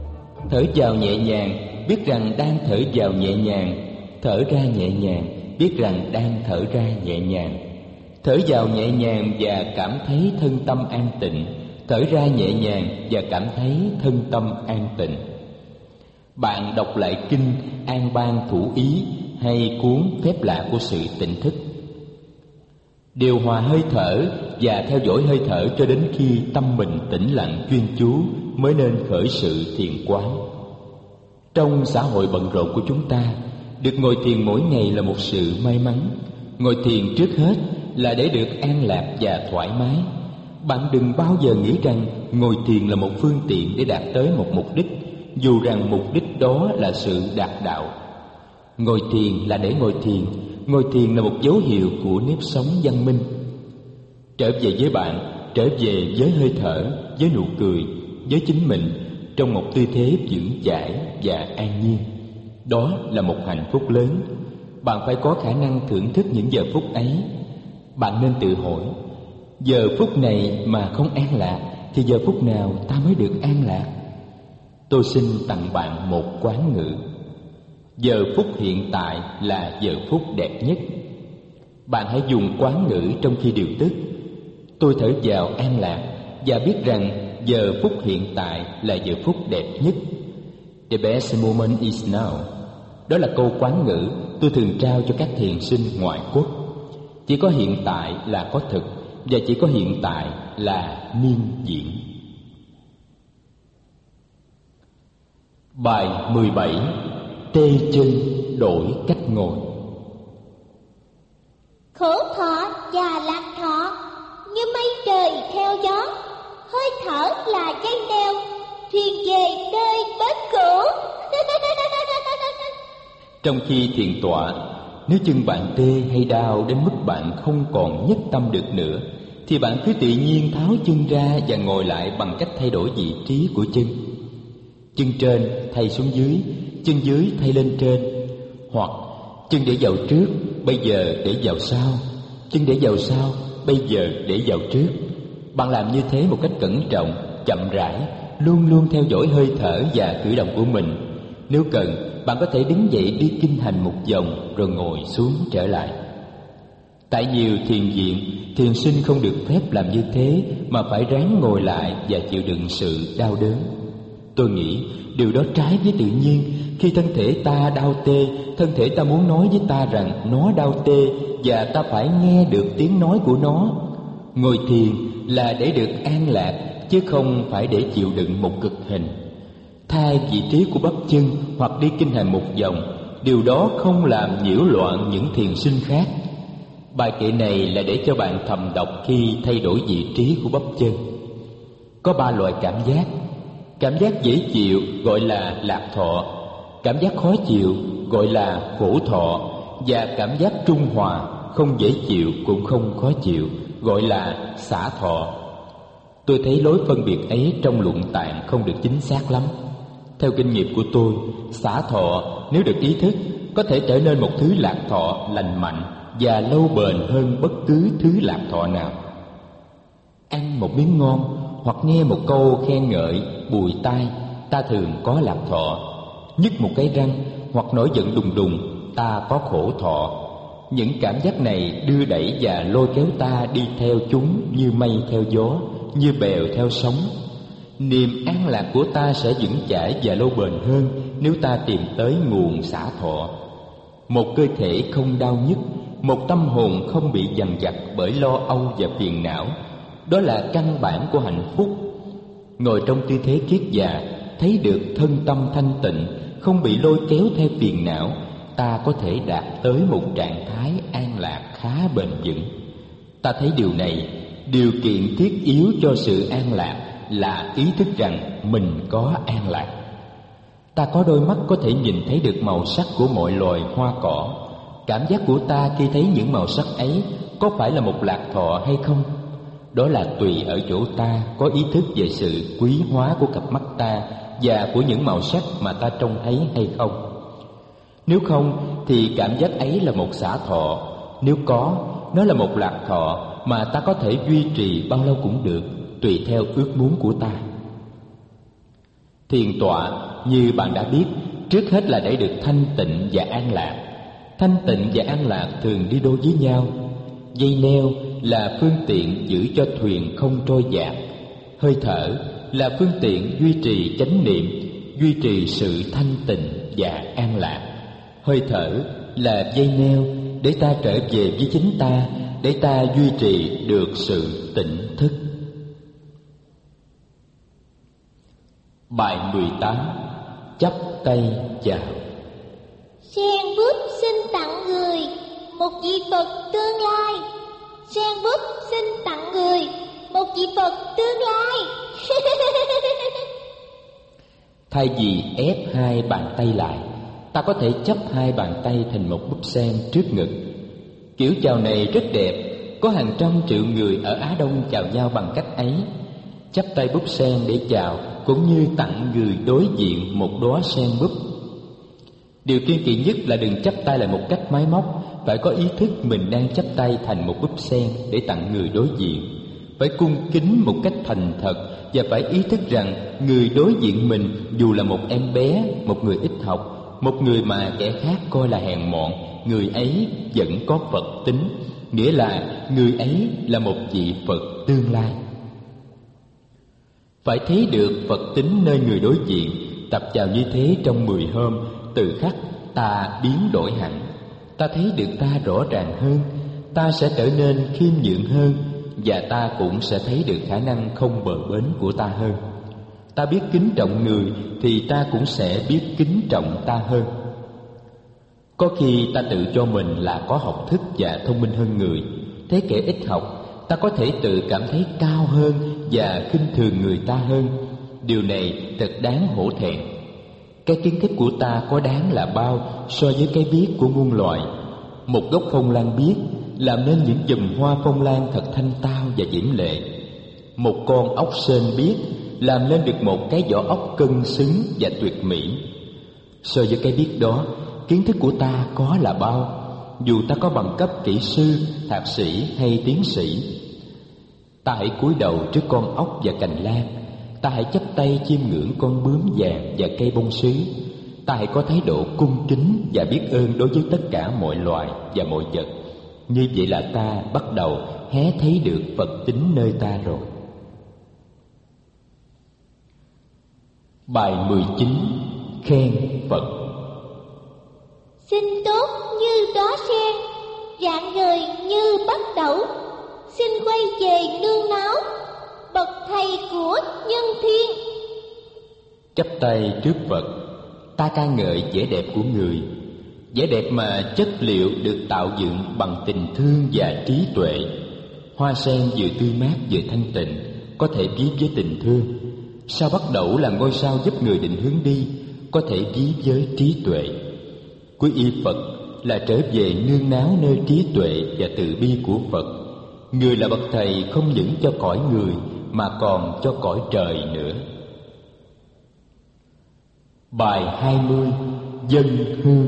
Thở vào nhẹ nhàng, biết rằng đang thở vào nhẹ nhàng. Thở ra nhẹ nhàng, biết rằng đang thở ra nhẹ nhàng. Thở vào nhẹ nhàng và cảm thấy thân tâm an tịnh. Thở ra nhẹ nhàng và cảm thấy thân tâm an tịnh. Bạn đọc lại kinh An Bang Thủ Ý hay cuốn Phép lạ của sự tỉnh thức. Điều hòa hơi thở và theo dõi hơi thở cho đến khi tâm mình tĩnh lặng chuyên chú mới nên khởi sự thiền quán. Trong xã hội bận rộn của chúng ta, được ngồi thiền mỗi ngày là một sự may mắn. Ngồi thiền trước hết là để được an lạc và thoải mái. Bạn đừng bao giờ nghĩ rằng ngồi thiền là một phương tiện để đạt tới một mục đích, dù rằng mục đích đó là sự đạt đạo. Ngồi thiền là để ngồi thiền. Ngồi thiền là một dấu hiệu của nếp sống văn minh. Trở về với bạn, trở về với hơi thở, với nụ cười, với chính mình, trong một tư thế vững chãi và an nhiên. Đó là một hạnh phúc lớn. Bạn phải có khả năng thưởng thức những giờ phút ấy. Bạn nên tự hỏi, giờ phút này mà không an lạc thì giờ phút nào ta mới được an lạc? Tôi xin tặng bạn một quán ngữ: giờ phút hiện tại là giờ phút đẹp nhất. Bạn hãy dùng quán ngữ trong khi điều tức. Tôi thở vào an lạc và biết rằng giờ phút hiện tại là giờ phút đẹp nhất. The best moment is now. Đó là câu quán ngữ tôi thường trao cho các thiền sinh ngoại quốc. Chỉ có hiện tại là có thực, và chỉ có hiện tại là miên diễn. Bài mười bảy. Tê chân đổi cách ngồi. Khổ thọ và lạc thọ như mây trời theo gió, hơi thở là dây neo, thuyền về nơi bến cũ. Trong khi thiền tọa, nếu chân bạn tê hay đau đến mức bạn không còn nhất tâm được nữa, thì bạn cứ tự nhiên tháo chân ra và ngồi lại bằng cách thay đổi vị trí của chân. Chân trên thay xuống dưới, chân dưới thay lên trên. Hoặc chân để vào trước, bây giờ để vào sau. Chân để vào sau, bây giờ để vào trước. Bạn làm như thế một cách cẩn trọng, chậm rãi, luôn luôn theo dõi hơi thở và cử động của mình. Nếu cần, bạn có thể đứng dậy đi kinh hành một vòng rồi ngồi xuống trở lại. Tại nhiều thiền viện, thiền sinh không được phép làm như thế mà phải ráng ngồi lại và chịu đựng sự đau đớn. Tôi nghĩ điều đó trái với tự nhiên. Khi thân thể ta đau tê, thân thể ta muốn nói với ta rằng nó đau tê và ta phải nghe được tiếng nói của nó. Ngồi thiền là để được an lạc, chứ không phải để chịu đựng một cực hình. Thay vị trí của bắp chân hoặc đi kinh hành một vòng, điều đó không làm nhiễu loạn những thiền sinh khác. Bài kệ này là để cho bạn thầm đọc khi thay đổi vị trí của bắp chân. Có ba loại cảm giác. Cảm giác dễ chịu gọi là lạc thọ, cảm giác khó chịu gọi là khổ thọ, và cảm giác trung hòa, không dễ chịu cũng không khó chịu, gọi là xả thọ. Tôi thấy lối phân biệt ấy trong luận tạng không được chính xác lắm. Theo kinh nghiệm của tôi, xả thọ nếu được ý thức có thể trở nên một thứ lạc thọ lành mạnh và lâu bền hơn bất cứ thứ lạc thọ nào. Ăn một miếng ngon hoặc nghe một câu khen ngợi bùi tai, ta thường có lạc thọ. Nhức một cái răng hoặc nổi giận đùng đùng, ta có khổ thọ. Những cảm giác này đưa đẩy và lôi kéo ta đi theo chúng như mây theo gió, như bèo theo sóng. Niềm an lạc của ta sẽ vững chãi và lâu bền hơn nếu ta tìm tới nguồn xả thọ. Một cơ thể không đau nhức, một tâm hồn không bị dằn vặt bởi lo âu và phiền não, đó là căn bản của hạnh phúc. Ngồi trong tư thế kiết già, thấy được thân tâm thanh tịnh, không bị lôi kéo theo phiền não, ta có thể đạt tới một trạng thái an lạc khá bền vững. Ta thấy điều này, điều kiện thiết yếu cho sự an lạc là ý thức rằng mình có an lạc. Ta có đôi mắt có thể nhìn thấy được màu sắc của mọi loài hoa cỏ. Cảm giác của ta khi thấy những màu sắc ấy có phải là một lạc thọ hay không? Đó là tùy ở chỗ ta có ý thức về sự quý hóa của cặp mắt ta và của những màu sắc mà ta trông thấy hay không. Nếu không thì cảm giác ấy là một xả thọ. Nếu có, nó là một lạc thọ mà ta có thể duy trì bao lâu cũng được, tùy theo ước muốn của ta. Thiền tọa như bạn đã biết, trước hết là để được thanh tịnh và an lạc. Thanh tịnh và an lạc thường đi đôi với nhau. Dây neo là phương tiện giữ cho thuyền không trôi dạt. Hơi thở là phương tiện duy trì chánh niệm, duy trì sự thanh tịnh và an lạc. Hơi thở là dây neo để ta trở về với chính ta, để ta duy trì được sự tỉnh thức. Bài mười tám. Chắp tay chào. Sen búp xin tặng người một vị Phật tương lai. Sen búp xin tặng người một vị Phật tương lai. Thay vì ép hai bàn tay lại, ta có thể chấp hai bàn tay thành một búp sen trước ngực. Kiểu chào này rất đẹp, có hàng trăm triệu người ở Á Đông chào nhau bằng cách ấy. Chắp tay búp sen để chào cũng như tặng người đối diện một đóa sen búp. Điều kiên kỵ nhất là đừng chấp tay lại một cách máy móc, phải có ý thức mình đang chấp tay thành một búp sen để tặng người đối diện. Phải cung kính một cách thành thật và phải ý thức rằng người đối diện mình dù là một em bé, một người ít học, một người mà kẻ khác coi là hèn mọn, người ấy vẫn có Phật tính, nghĩa là người ấy là một vị Phật tương lai. Phải thấy được Phật tính nơi người đối diện, tập chào như thế trong mười hôm, từ khắc ta biến đổi hẳn. Ta thấy được ta rõ ràng hơn, ta sẽ trở nên khiêm nhượng hơn, và ta cũng sẽ thấy được khả năng không bờ bến của ta hơn. Ta biết kính trọng người thì ta cũng sẽ biết kính trọng ta hơn. Có khi ta tự cho mình là có học thức và thông minh hơn người. Thế kẻ ít học, ta có thể tự cảm thấy cao hơn và khinh thường người ta hơn. Điều này thật đáng hổ thẹn. Cái kiến thức của ta có đáng là bao so với cái biết của muôn loài. Một gốc phong lan biết làm nên những chùm hoa phong lan thật thanh tao và diễm lệ. Một con ốc sên biết làm nên được một cái vỏ ốc cân xứng và tuyệt mỹ. So với cái biết đó, kiến thức của ta có là bao, dù ta có bằng cấp kỹ sư, thạc sĩ hay tiến sĩ. Ta hãy cúi đầu trước con ốc và cành lan. Ta hãy chắp tay chiêm ngưỡng con bướm vàng và cây bông sứ. Ta hãy có thái độ cung kính và biết ơn đối với tất cả mọi loài và mọi vật. Như vậy là ta bắt đầu hé thấy được Phật tính nơi ta rồi. Bài mười chín. Khen Phật. Xin tốt như đóa sen, rạng ngời như bắt đẩu. Xin quay về nương náu, bậc thầy của nhân thiên. Chắp tay trước Phật, ta ca ngợi vẻ đẹp của người. Vẻ đẹp mà chất liệu được tạo dựng bằng tình thương và trí tuệ. Hoa sen vừa tươi mát vừa thanh tịnh, có thể ví với tình thương. Sao bắt đầu là ngôi sao giúp người định hướng đi, có thể ví với trí tuệ. Quy y Phật là trở về nương náu nơi trí tuệ và từ bi của Phật. Người là bậc thầy không những cho cõi người mà còn cho cõi trời nữa. Bài hai mươi. Dân hương.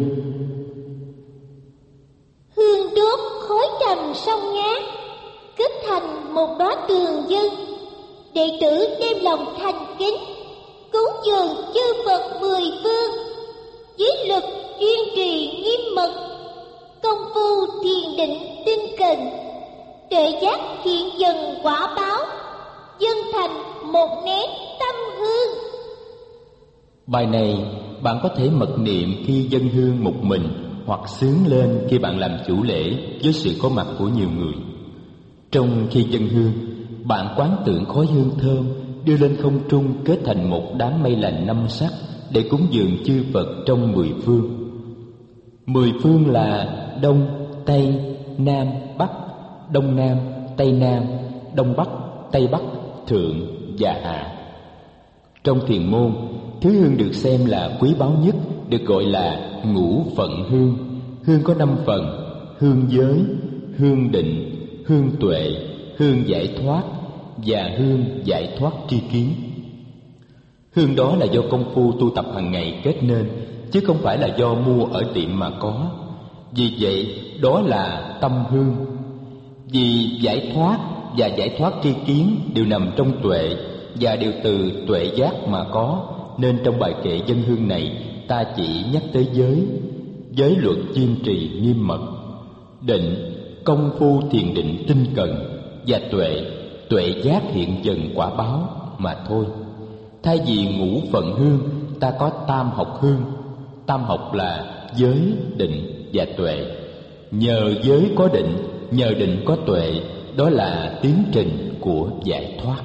Hương đốt khói trầm sông ngát, kết thành một đóa tường dân. Đệ tử đem lòng thành kính, cúng dường chư Phật mười phương. Với lực chuyên trì nghiêm mật, công phu thiền định tinh cần. Tuệ giác hiện dần quả báo, dâng thành một nén tâm hương. Bài này bạn có thể mật niệm khi dâng hương một mình, hoặc xướng lên khi bạn làm chủ lễ với sự có mặt của nhiều người. Trong khi dâng hương, bạn quán tưởng khói hương thơm đưa lên không trung kết thành một đám mây lành năm sắc để cúng dường chư Phật trong mười phương. Mười phương là Đông, Tây, Nam, Bắc, Đông Nam, Tây Nam, Đông Bắc, Tây Bắc, Thượng và Hạ. Trong thiền môn, thứ hương được xem là quý báu nhất được gọi là ngũ phận hương. Hương có năm phần: hương giới, hương định, hương tuệ, hương giải thoát và hương giải thoát tri kiến. Hương đó là do công phu tu tập hàng ngày kết nên, chứ không phải là do mua ở tiệm mà có. Vì vậy, đó là tâm hương. Vì giải thoát và giải thoát tri kiến đều nằm trong tuệ và đều từ tuệ giác mà có, nên trong bài kệ dân hương này ta chỉ nhắc tới giới, giới luật chiêm trì nghiêm mật, định, công phu thiền định tinh cần, và tuệ, tuệ giác hiện dần quả báo mà thôi. Thay vì ngũ phận hương, ta có tam học hương. Tam học là giới, định và tuệ. Nhờ giới có định, nhờ định có tuệ, đó là tiến trình của giải thoát.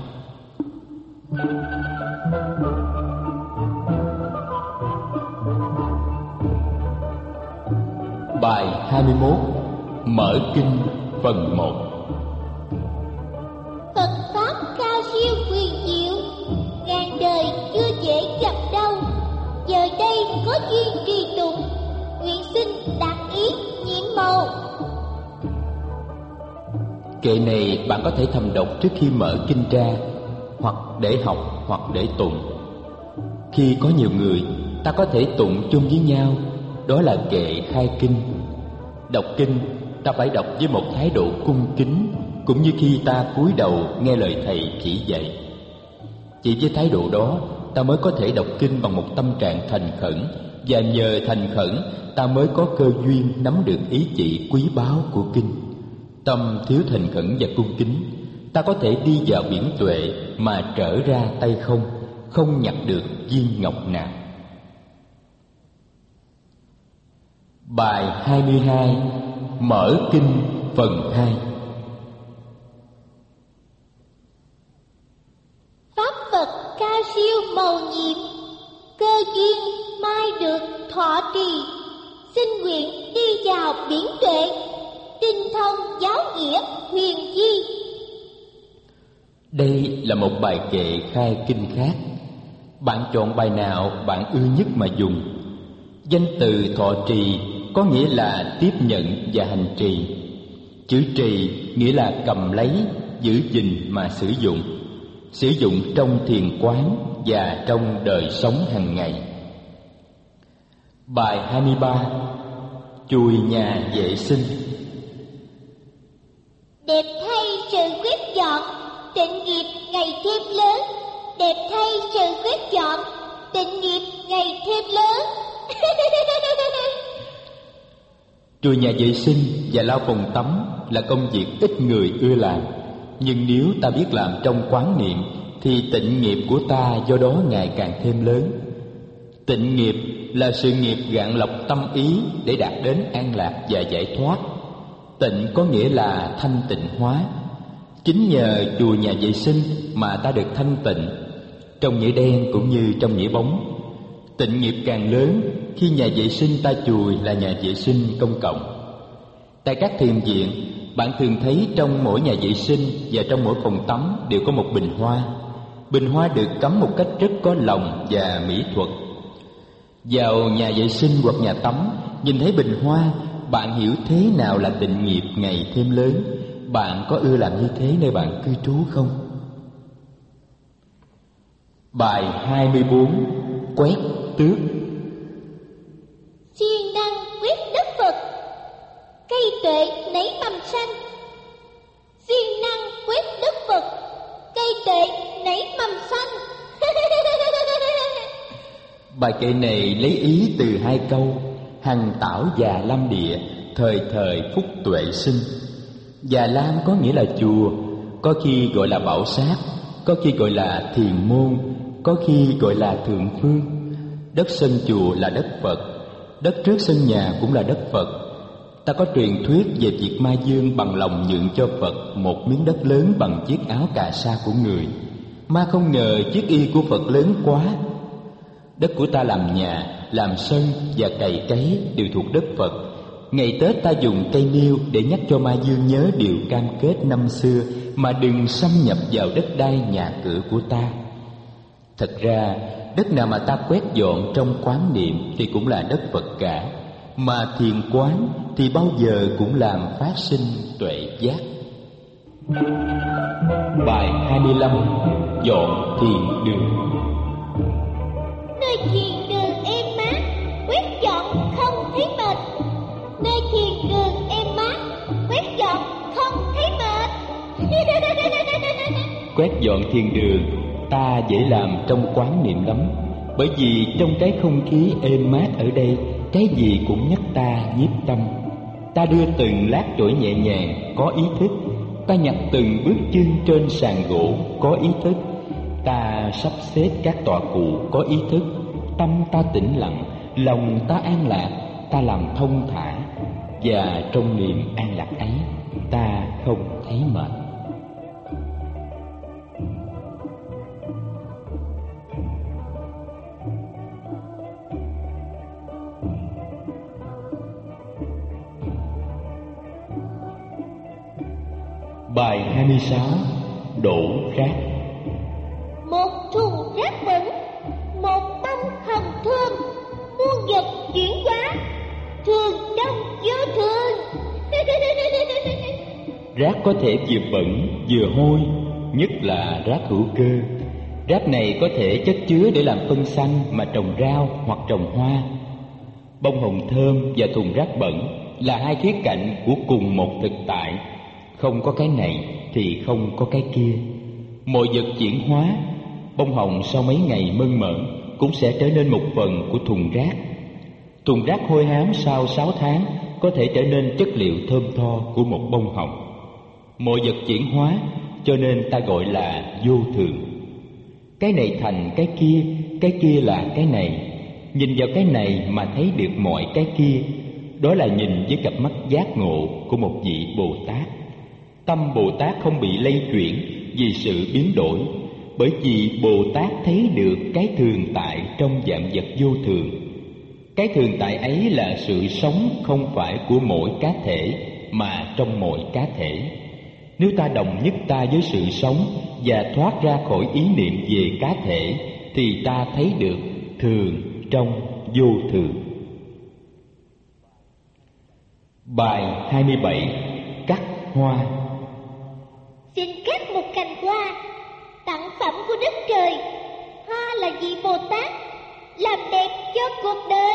Bài hai mươi mốt. Mở kinh phần một. Phật pháp cao siêu quyền diệu, ngàn đời chưa dễ gặp đâu. Giờ đây có duyên trì tụng, nguyện xin đạt ý nhiệm màu. Kệ này bạn có thể thầm đọc trước khi mở kinh ra, hoặc để học hoặc để tụng. Khi có nhiều người, ta có thể tụng chung với nhau. Đó là kệ khai kinh. Đọc kinh, ta phải đọc với một thái độ cung kính, cũng như khi ta cúi đầu nghe lời thầy chỉ dạy. Chỉ với thái độ đó, ta mới có thể đọc kinh bằng một tâm trạng thành khẩn, và nhờ thành khẩn, ta mới có cơ duyên nắm được ý chỉ quý báu của kinh. Tâm thiếu thành khẩn và cung kính, ta có thể đi vào biển tuệ mà trở ra tay không, không nhặt được viên ngọc nào. Bài hai mươi hai. Mở kinh phần hai. Pháp Phật cao siêu mầu nhiệm, cơ duyên mai được thọ trì. Xin nguyện đi vào biển tuệ, tinh thông giáo nghĩa huyền di. Đây là một bài kệ khai kinh khác. Bạn chọn bài nào bạn ưa nhất mà dùng. Danh từ thọ trì có nghĩa là tiếp nhận và hành trì. Chữ trì nghĩa là cầm lấy, giữ gìn mà sử dụng. Sử dụng trong thiền quán và trong đời sống hàng ngày. Bài hai mươi ba. Chùi nhà vệ sinh. Đẹp thay sự quét dọn, tịnh nghiệp ngày thêm lớn. Đẹp thay sự quét dọn, tịnh nghiệp ngày thêm lớn. Chùi nhà vệ sinh và lau phòng tắm là công việc ít người ưa làm. Nhưng nếu ta biết làm trong quán niệm, thì tịnh nghiệp của ta do đó ngày càng thêm lớn. Tịnh nghiệp là sự nghiệp gạn lọc tâm ý để đạt đến an lạc và giải thoát. Tịnh có nghĩa là thanh tịnh hóa. Chính nhờ chùi nhà vệ sinh mà ta được thanh tịnh, trong nghĩa đen cũng như trong nghĩa bóng. Tịnh nghiệp càng lớn khi nhà vệ sinh ta chùi là nhà vệ sinh công cộng. Tại các thiền viện, bạn thường thấy trong mỗi nhà vệ sinh và trong mỗi phòng tắm đều có một bình hoa. Bình hoa được cắm một cách rất có lòng và mỹ thuật. Vào nhà vệ sinh hoặc nhà tắm, nhìn thấy bình hoa, bạn hiểu thế nào là tịnh nghiệp ngày thêm lớn. Bạn có ưa làm như thế nơi bạn cư trú không? Bài hai mươi bốn. Quét tước. Siêng năng quét đất Phật, cây tuệ nảy mầm xanh. Siêng năng quét đất Phật, cây tuệ nảy mầm xanh. Bài kệ này lấy ý từ hai câu: hằng tảo già lam địa, thời thời phúc tuệ sinh. Già lam có nghĩa là chùa, có khi gọi là bảo sát, có khi gọi là thiền môn, có khi gọi là thượng phương. Đất sân chùa là đất Phật, đất trước sân nhà cũng là đất Phật. Ta có truyền thuyết về việc Ma Dương bằng lòng nhượng cho Phật một miếng đất lớn bằng chiếc áo cà sa của người. Ma không ngờ chiếc y của Phật lớn quá. Đất của ta làm nhà, làm sân và cày cấy đều thuộc đất Phật. Ngày Tết ta dùng cây niêu để nhắc cho Ma Dương nhớ điều cam kết năm xưa, mà đừng xâm nhập vào đất đai nhà cửa của ta. Thật ra, đất nào mà ta quét dọn trong quán niệm thì cũng là đất Phật cả, mà thiền quán thì bao giờ cũng làm phát sinh tuệ giác. Bài hai mươi lăm. Dọn thiền đường. Nơi thiền đường êm mát, quét dọn không thấy mệt. Nơi thiền đường êm mát, quét dọn không thấy mệt. Quét dọn thiền đường ta dễ làm trong quán niệm lắm. Bởi vì trong cái không khí êm mát ở đây, cái gì cũng nhắc ta nhiếp tâm. Ta đưa từng lát chổi nhẹ nhàng, có ý thức. Ta nhặt từng bước chân trên sàn gỗ, có ý thức. Ta sắp xếp các tọa cụ, có ý thức. Tâm ta tĩnh lặng, lòng ta an lạc, ta làm thông thả. Và trong niềm an lạc ấy, ta không thấy mệt. Bài hai mươi sáu. Đổ rác. Một thùng rác bẩn, một tâm hồng thơm, muôn vật chuyển hóa, thường đông vô thường. Rác có thể vừa bẩn vừa hôi, nhất là rác hữu cơ. Rác này có thể chất chứa để làm phân xanh mà trồng rau hoặc trồng hoa. Bông hồng thơm và thùng rác bẩn là hai khía cạnh của cùng một thực tại. Không có cái này thì không có cái kia. Mọi vật chuyển hóa. Bông hồng sau mấy ngày mơn mởn cũng sẽ trở nên một phần của thùng rác. Thùng rác hôi hám sau sáu tháng có thể trở nên chất liệu thơm tho của một bông hồng. Mọi vật chuyển hóa, cho nên ta gọi là vô thường. Cái này thành cái kia, cái kia là cái này. Nhìn vào cái này mà thấy được mọi cái kia, đó là nhìn với cặp mắt giác ngộ của một vị Bồ Tát. Tâm Bồ Tát không bị lay chuyển vì sự biến đổi, bởi vì Bồ Tát thấy được cái thường tại trong vạn vật vô thường. Cái thường tại ấy là sự sống không phải của mỗi cá thể mà trong mọi cá thể. Nếu ta đồng nhất ta với sự sống và thoát ra khỏi ý niệm về cá thể, thì ta thấy được thường trong vô thường. Bài hai mươi bảy. Cắt hoa. Xin cắt một cành hoa, tặng phẩm của đất trời. Hoa là vị Bồ Tát, làm đẹp cho cuộc đời.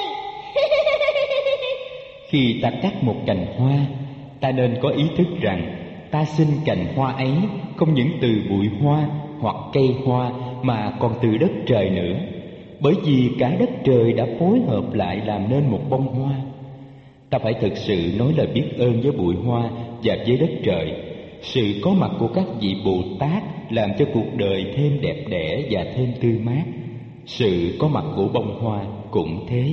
Khi ta cắt một cành hoa, ta nên có ý thức rằng ta xin cành hoa ấy không những từ bụi hoa hoặc cây hoa mà còn từ đất trời nữa. Bởi vì cả đất trời đã phối hợp lại làm nên một bông hoa. Ta phải thực sự nói lời biết ơn với bụi hoa và với đất trời. Sự có mặt của các vị Bồ Tát làm cho cuộc đời thêm đẹp đẽ và thêm tươi mát. Sự có mặt của bông hoa cũng thế.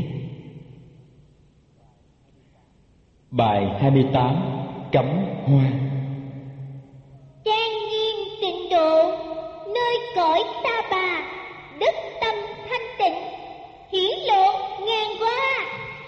Bài hai mươi tám. Cắm hoa. Trang nghiêm tịnh độ, nơi cõi Ta Bà, đất tâm thanh tịnh, hiển lộ ngàn hoa.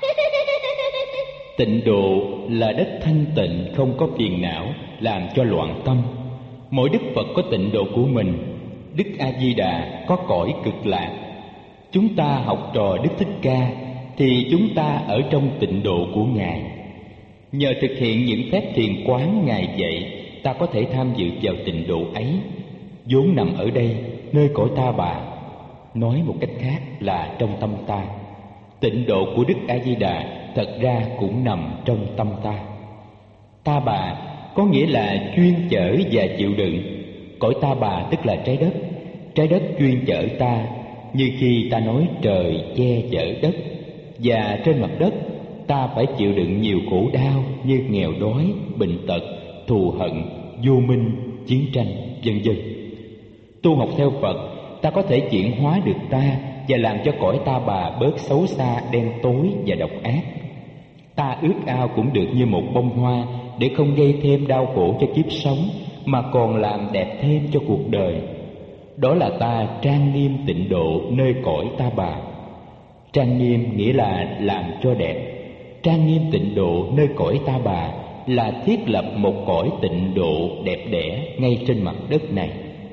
Tịnh độ là đất thanh tịnh không có phiền não làm cho loạn tâm. Mỗi Đức Phật có tịnh độ của mình. Đức A Di Đà có cõi cực lạc. Chúng ta học trò Đức Thích Ca thì chúng ta ở trong tịnh độ của Ngài. Nhờ thực hiện những phép thiền quán Ngài dạy, ta có thể tham dự vào tịnh độ ấy, vốn nằm ở đây, nơi cõi Ta Bà. Nói một cách khác là trong tâm ta. Tịnh độ của Đức A Di Đà thật ra cũng nằm trong tâm ta. Ta Bà có nghĩa là chuyên chở và chịu đựng. Cõi Ta Bà tức là trái đất. Trái đất chuyên chở ta, như khi ta nói trời che chở đất. Và trên mặt đất ta phải chịu đựng nhiều khổ đau như nghèo đói, bệnh tật, thù hận, vô minh, chiến tranh, vân vân. Tu học theo Phật, ta có thể chuyển hóa được ta và làm cho cõi Ta Bà bớt xấu xa, đen tối và độc ác. Ta ước ao cũng được như một bông hoa, để không gây thêm đau khổ cho kiếp sống, mà còn làm đẹp thêm cho cuộc đời. Đó là ta trang nghiêm tịnh độ nơi cõi Ta Bà. Trang nghiêm nghĩa là làm cho đẹp. Trang nghiêm tịnh độ nơi cõi Ta Bà là thiết lập một cõi tịnh độ đẹp đẽ ngay trên mặt đất này.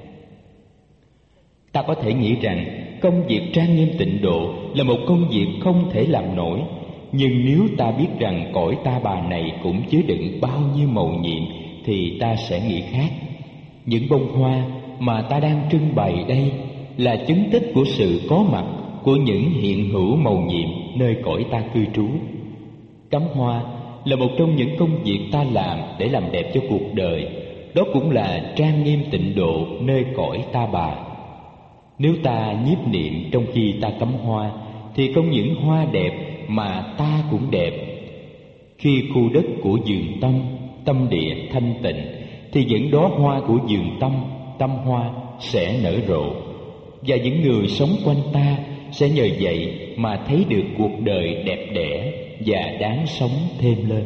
Ta có thể nghĩ rằng công việc trang nghiêm tịnh độ là một công việc không thể làm nổi. Nhưng nếu ta biết rằng cõi Ta Bà này cũng chứa đựng bao nhiêu mầu nhiệm, thì ta sẽ nghĩ khác. Những bông hoa mà ta đang trưng bày đây là chứng tích của sự có mặt của những hiện hữu mầu nhiệm nơi cõi ta cư trú. Cắm hoa là một trong những công việc ta làm để làm đẹp cho cuộc đời. Đó cũng là trang nghiêm tịnh độ nơi cõi Ta Bà. Nếu ta nhiếp niệm trong khi ta cắm hoa, thì không những hoa đẹp mà ta cũng đẹp. Khi khu đất của vườn tâm, tâm địa thanh tịnh, thì những đóa hoa của vườn tâm, tâm hoa sẽ nở rộ, và những người sống quanh ta sẽ nhờ vậy mà thấy được cuộc đời đẹp đẽ và đáng sống thêm lên.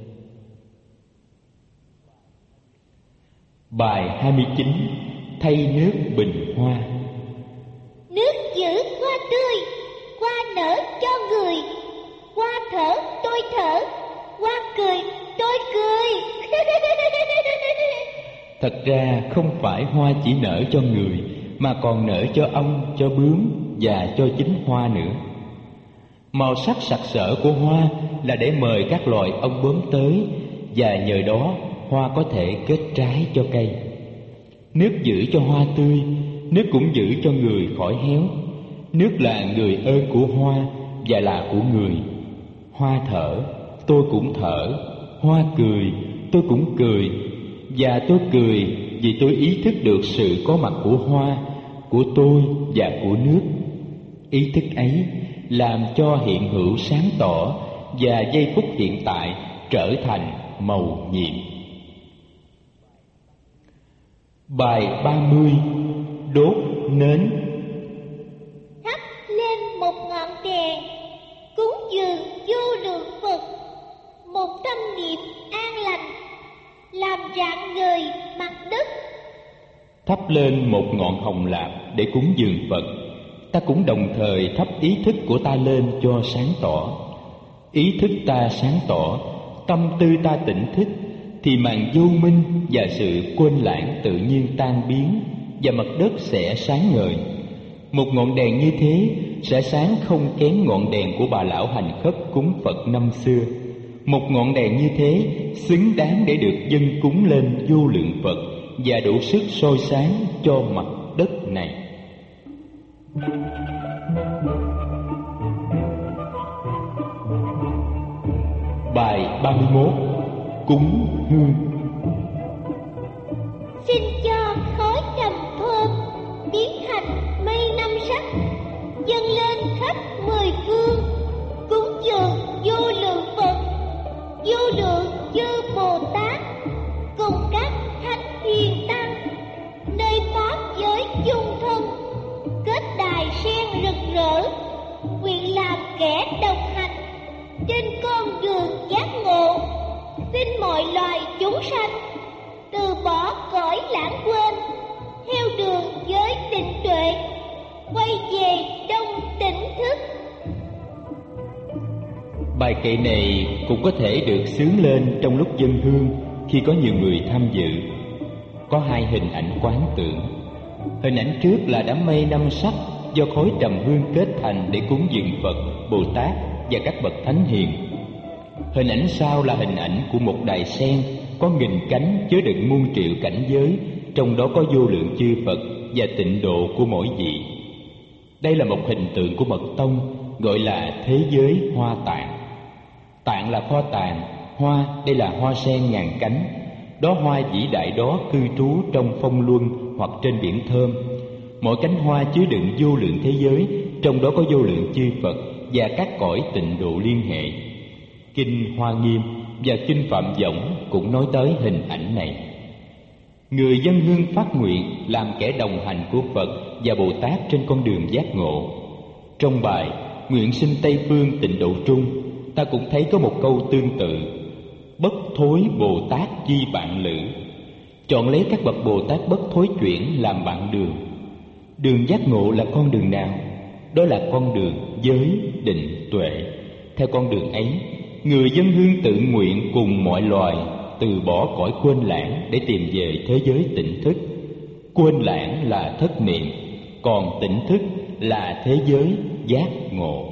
Bài hai mươi chín. Thay nước bình hoa. Nước giữ hoa tươi, hoa nở cho người. Hoa thở tôi thở, hoa cười tôi cười. Thật ra không phải hoa chỉ nở cho người, mà còn nở cho ong, cho bướm và cho chính hoa nữa. Màu sắc sặc sỡ của hoa là để mời các loài ong bướm tới, và nhờ đó hoa có thể kết trái cho cây. Nước giữ cho hoa tươi, nước cũng giữ cho người khỏi héo. Nước là người ơn của hoa và là của người. Hoa thở, tôi cũng thở. Hoa cười, tôi cũng cười. Và tôi cười vì tôi ý thức được sự có mặt của hoa, của tôi và của nước. Ý thức ấy làm cho hiện hữu sáng tỏ và giây phút hiện tại trở thành mầu nhiệm. Bài ba mươi. Đốt nến. Thắp lên một ngọn đèn, cúng dường vô lượng Phật, một tâm niệm an lành, làm rạng ngời mặt đất. Thắp lên một ngọn hồng lạp để cúng dường Phật, ta cũng đồng thời thắp ý thức của ta lên cho sáng tỏ. Ý thức ta sáng tỏ, tâm tư ta tỉnh thức, thì màn vô minh và sự quên lãng tự nhiên tan biến, và mặt đất sẽ sáng ngời. Một ngọn đèn như thế sẽ sáng không kém ngọn đèn của bà lão hành khất cúng Phật năm xưa. Một ngọn đèn như thế xứng đáng để được dâng cúng lên vô lượng Phật và đủ sức soi sáng cho mặt đất này. Bài ba mươi mốt. Cúng hương. Xin cho khói trầm thơm biến thành mây năm sắc, dâng lên khắp mười phương, cúng dường vô lượng Phật, vô lượng chư Bồ Tát cùng các thánh hiền tăng, nơi pháp giới chung thân, kết đài sen rực rỡ, nguyện làm kẻ đồng hành trên con đường giác ngộ. Xin mọi loài chúng sanh từ bỏ cõi lãng quên, theo đường giới định tuệ, quay về đông tỉnh thức. Bài kệ này cũng có thể được xướng lên trong lúc dâng hương khi có nhiều người tham dự. Có hai hình ảnh quán tưởng. Hình ảnh trước là đám mây năm sắc do khói trầm hương kết thành để cúng dường Phật, Bồ Tát và các bậc thánh hiền. Hình ảnh sau là hình ảnh của một đài sen có nghìn cánh chứa đựng muôn triệu cảnh giới, trong đó có vô lượng chư Phật và tịnh độ của mỗi vị. Đây là một hình tượng của mật tông gọi là thế giới hoa tạng. Tạng là kho tàng, hoa đây là hoa sen ngàn cánh. Đó hoa vĩ đại đó cư trú trong phong luân hoặc trên biển thơm. Mỗi cánh hoa chứa đựng vô lượng thế giới, trong đó có vô lượng chư Phật và các cõi tịnh độ liên hệ. Kinh Hoa Nghiêm và Kinh Phạm Võng cũng nói tới hình ảnh này. Người dân hương phát nguyện làm kẻ đồng hành của Phật và Bồ Tát trên con đường giác ngộ. Trong bài Nguyện sinh Tây Phương Tịnh Độ Trung, ta cũng thấy có một câu tương tự: bất thối Bồ Tát chi bạn lữ. Chọn lấy các bậc Bồ Tát bất thối chuyển làm bạn đường. Đường giác ngộ là con đường nào? Đó là con đường giới định tuệ. Theo con đường ấy, người dân hương tự nguyện cùng mọi loài từ bỏ cõi quên lãng để tìm về thế giới tỉnh thức. Quên lãng là thất niệm, còn tỉnh thức là thế giới giác ngộ.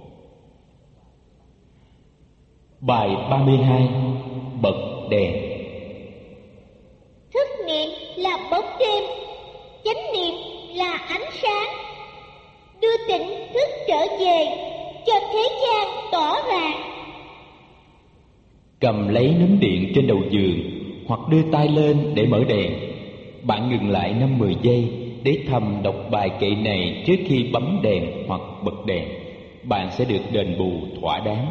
Bài ba mươi hai. Bật đèn. Thức niệm là bóng đêm, chánh niệm là ánh sáng, đưa tỉnh thức trở về cho thế gian tỏ ràng. Cầm lấy nấm điện trên đầu giường hoặc đưa tay lên để mở đèn. Bạn ngừng lại năm mười giây để thầm đọc bài kệ này trước khi bấm đèn hoặc bật đèn, bạn sẽ được đền bù thỏa đáng.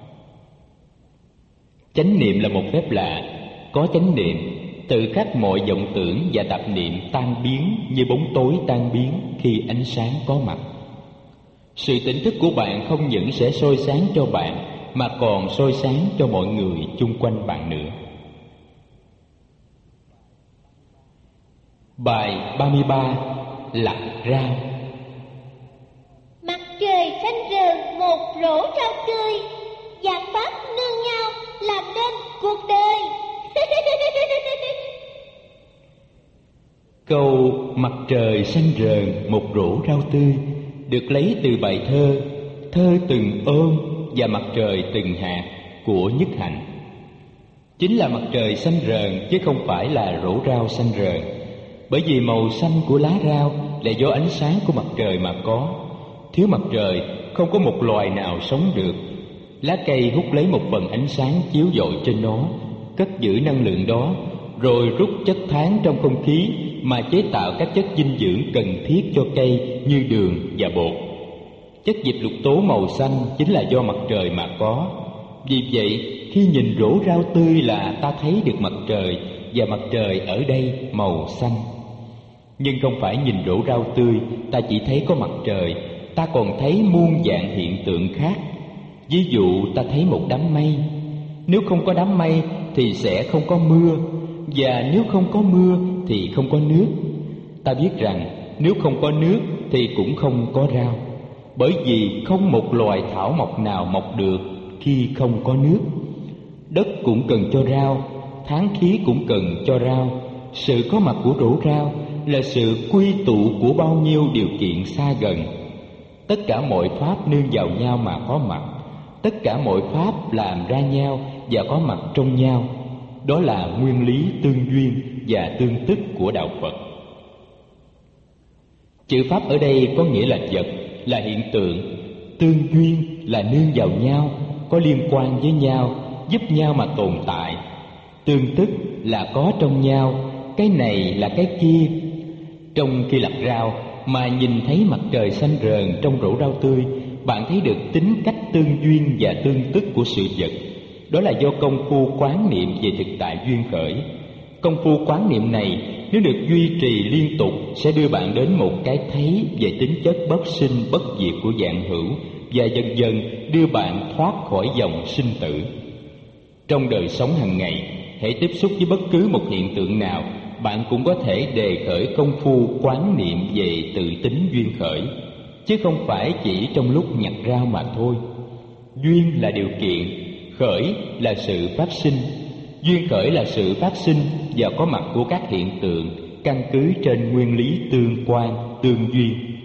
Chánh niệm là một phép lạ. Có chánh niệm, tự khắc mọi vọng tưởng và tạp niệm tan biến như bóng tối tan biến khi ánh sáng có mặt. Sự tỉnh thức của bạn không những sẽ soi sáng cho bạn, mà còn soi sáng cho mọi người chung quanh bạn nữa. Bài ba mươi ba. Lặt rau. Mặt trời xanh rờn một rổ rau tươi, vạn pháp nương nhau làm nên cuộc đời. Câu mặt trời xanh rờn một rổ rau tươi được lấy từ bài thơ Thơ từng ôm và mặt trời từng hạt của Nhất Hạnh. Chính là mặt trời xanh rờn chứ không phải là rổ rau xanh rờn, bởi vì màu xanh của lá rau là do ánh sáng của mặt trời mà có. Thiếu mặt trời không có một loài nào sống được. Lá cây hút lấy một phần ánh sáng chiếu rọi trên nó, cất giữ năng lượng đó, rồi rút chất than trong không khí mà chế tạo các chất dinh dưỡng cần thiết cho cây như đường và bột. Chất dịch lục tố màu xanh chính là do mặt trời mà có. Vì vậy, khi nhìn rổ rau tươi là ta thấy được mặt trời, và mặt trời ở đây màu xanh. Nhưng không phải nhìn rổ rau tươi ta chỉ thấy có mặt trời, ta còn thấy muôn vạn hiện tượng khác. Ví dụ ta thấy một đám mây. Nếu không có đám mây thì sẽ không có mưa, và nếu không có mưa thì không có nước. Ta biết rằng nếu không có nước thì cũng không có rau, bởi vì không một loài thảo mộc nào mọc được khi không có nước. Đất cũng cần cho rau, tháng khí cũng cần cho rau. Sự có mặt của rổ rau là sự quy tụ của bao nhiêu điều kiện xa gần. Tất cả mọi pháp nương vào nhau mà có mặt. Tất cả mọi pháp làm ra nhau và có mặt trong nhau. Đó là nguyên lý tương duyên và tương tức của đạo Phật. Chữ pháp ở đây có nghĩa là vật, là hiện tượng. Tương duyên là nương vào nhau, có liên quan với nhau, giúp nhau mà tồn tại. Tương tức là có trong nhau, cái này là cái kia. Trong khi lặt rau mà nhìn thấy mặt trời xanh rờn trong rổ rau tươi, bạn thấy được tính cách tương duyên và tương tức của sự vật. Đó là do công phu quán niệm về thực tại duyên khởi. Công phu quán niệm này nếu được duy trì liên tục sẽ đưa bạn đến một cái thấy về tính chất bất sinh bất diệt của vạn hữu, và dần dần đưa bạn thoát khỏi dòng sinh tử. Trong đời sống hàng ngày, hễ tiếp xúc với bất cứ một hiện tượng nào, bạn cũng có thể đề khởi công phu quán niệm về tự tính duyên khởi, chứ không phải chỉ trong lúc nhặt rau mà thôi. Duyên là điều kiện, khởi là sự phát sinh. Duyên khởi là sự phát sinh và có mặt của các hiện tượng căn cứ trên nguyên lý tương quan, tương duyên.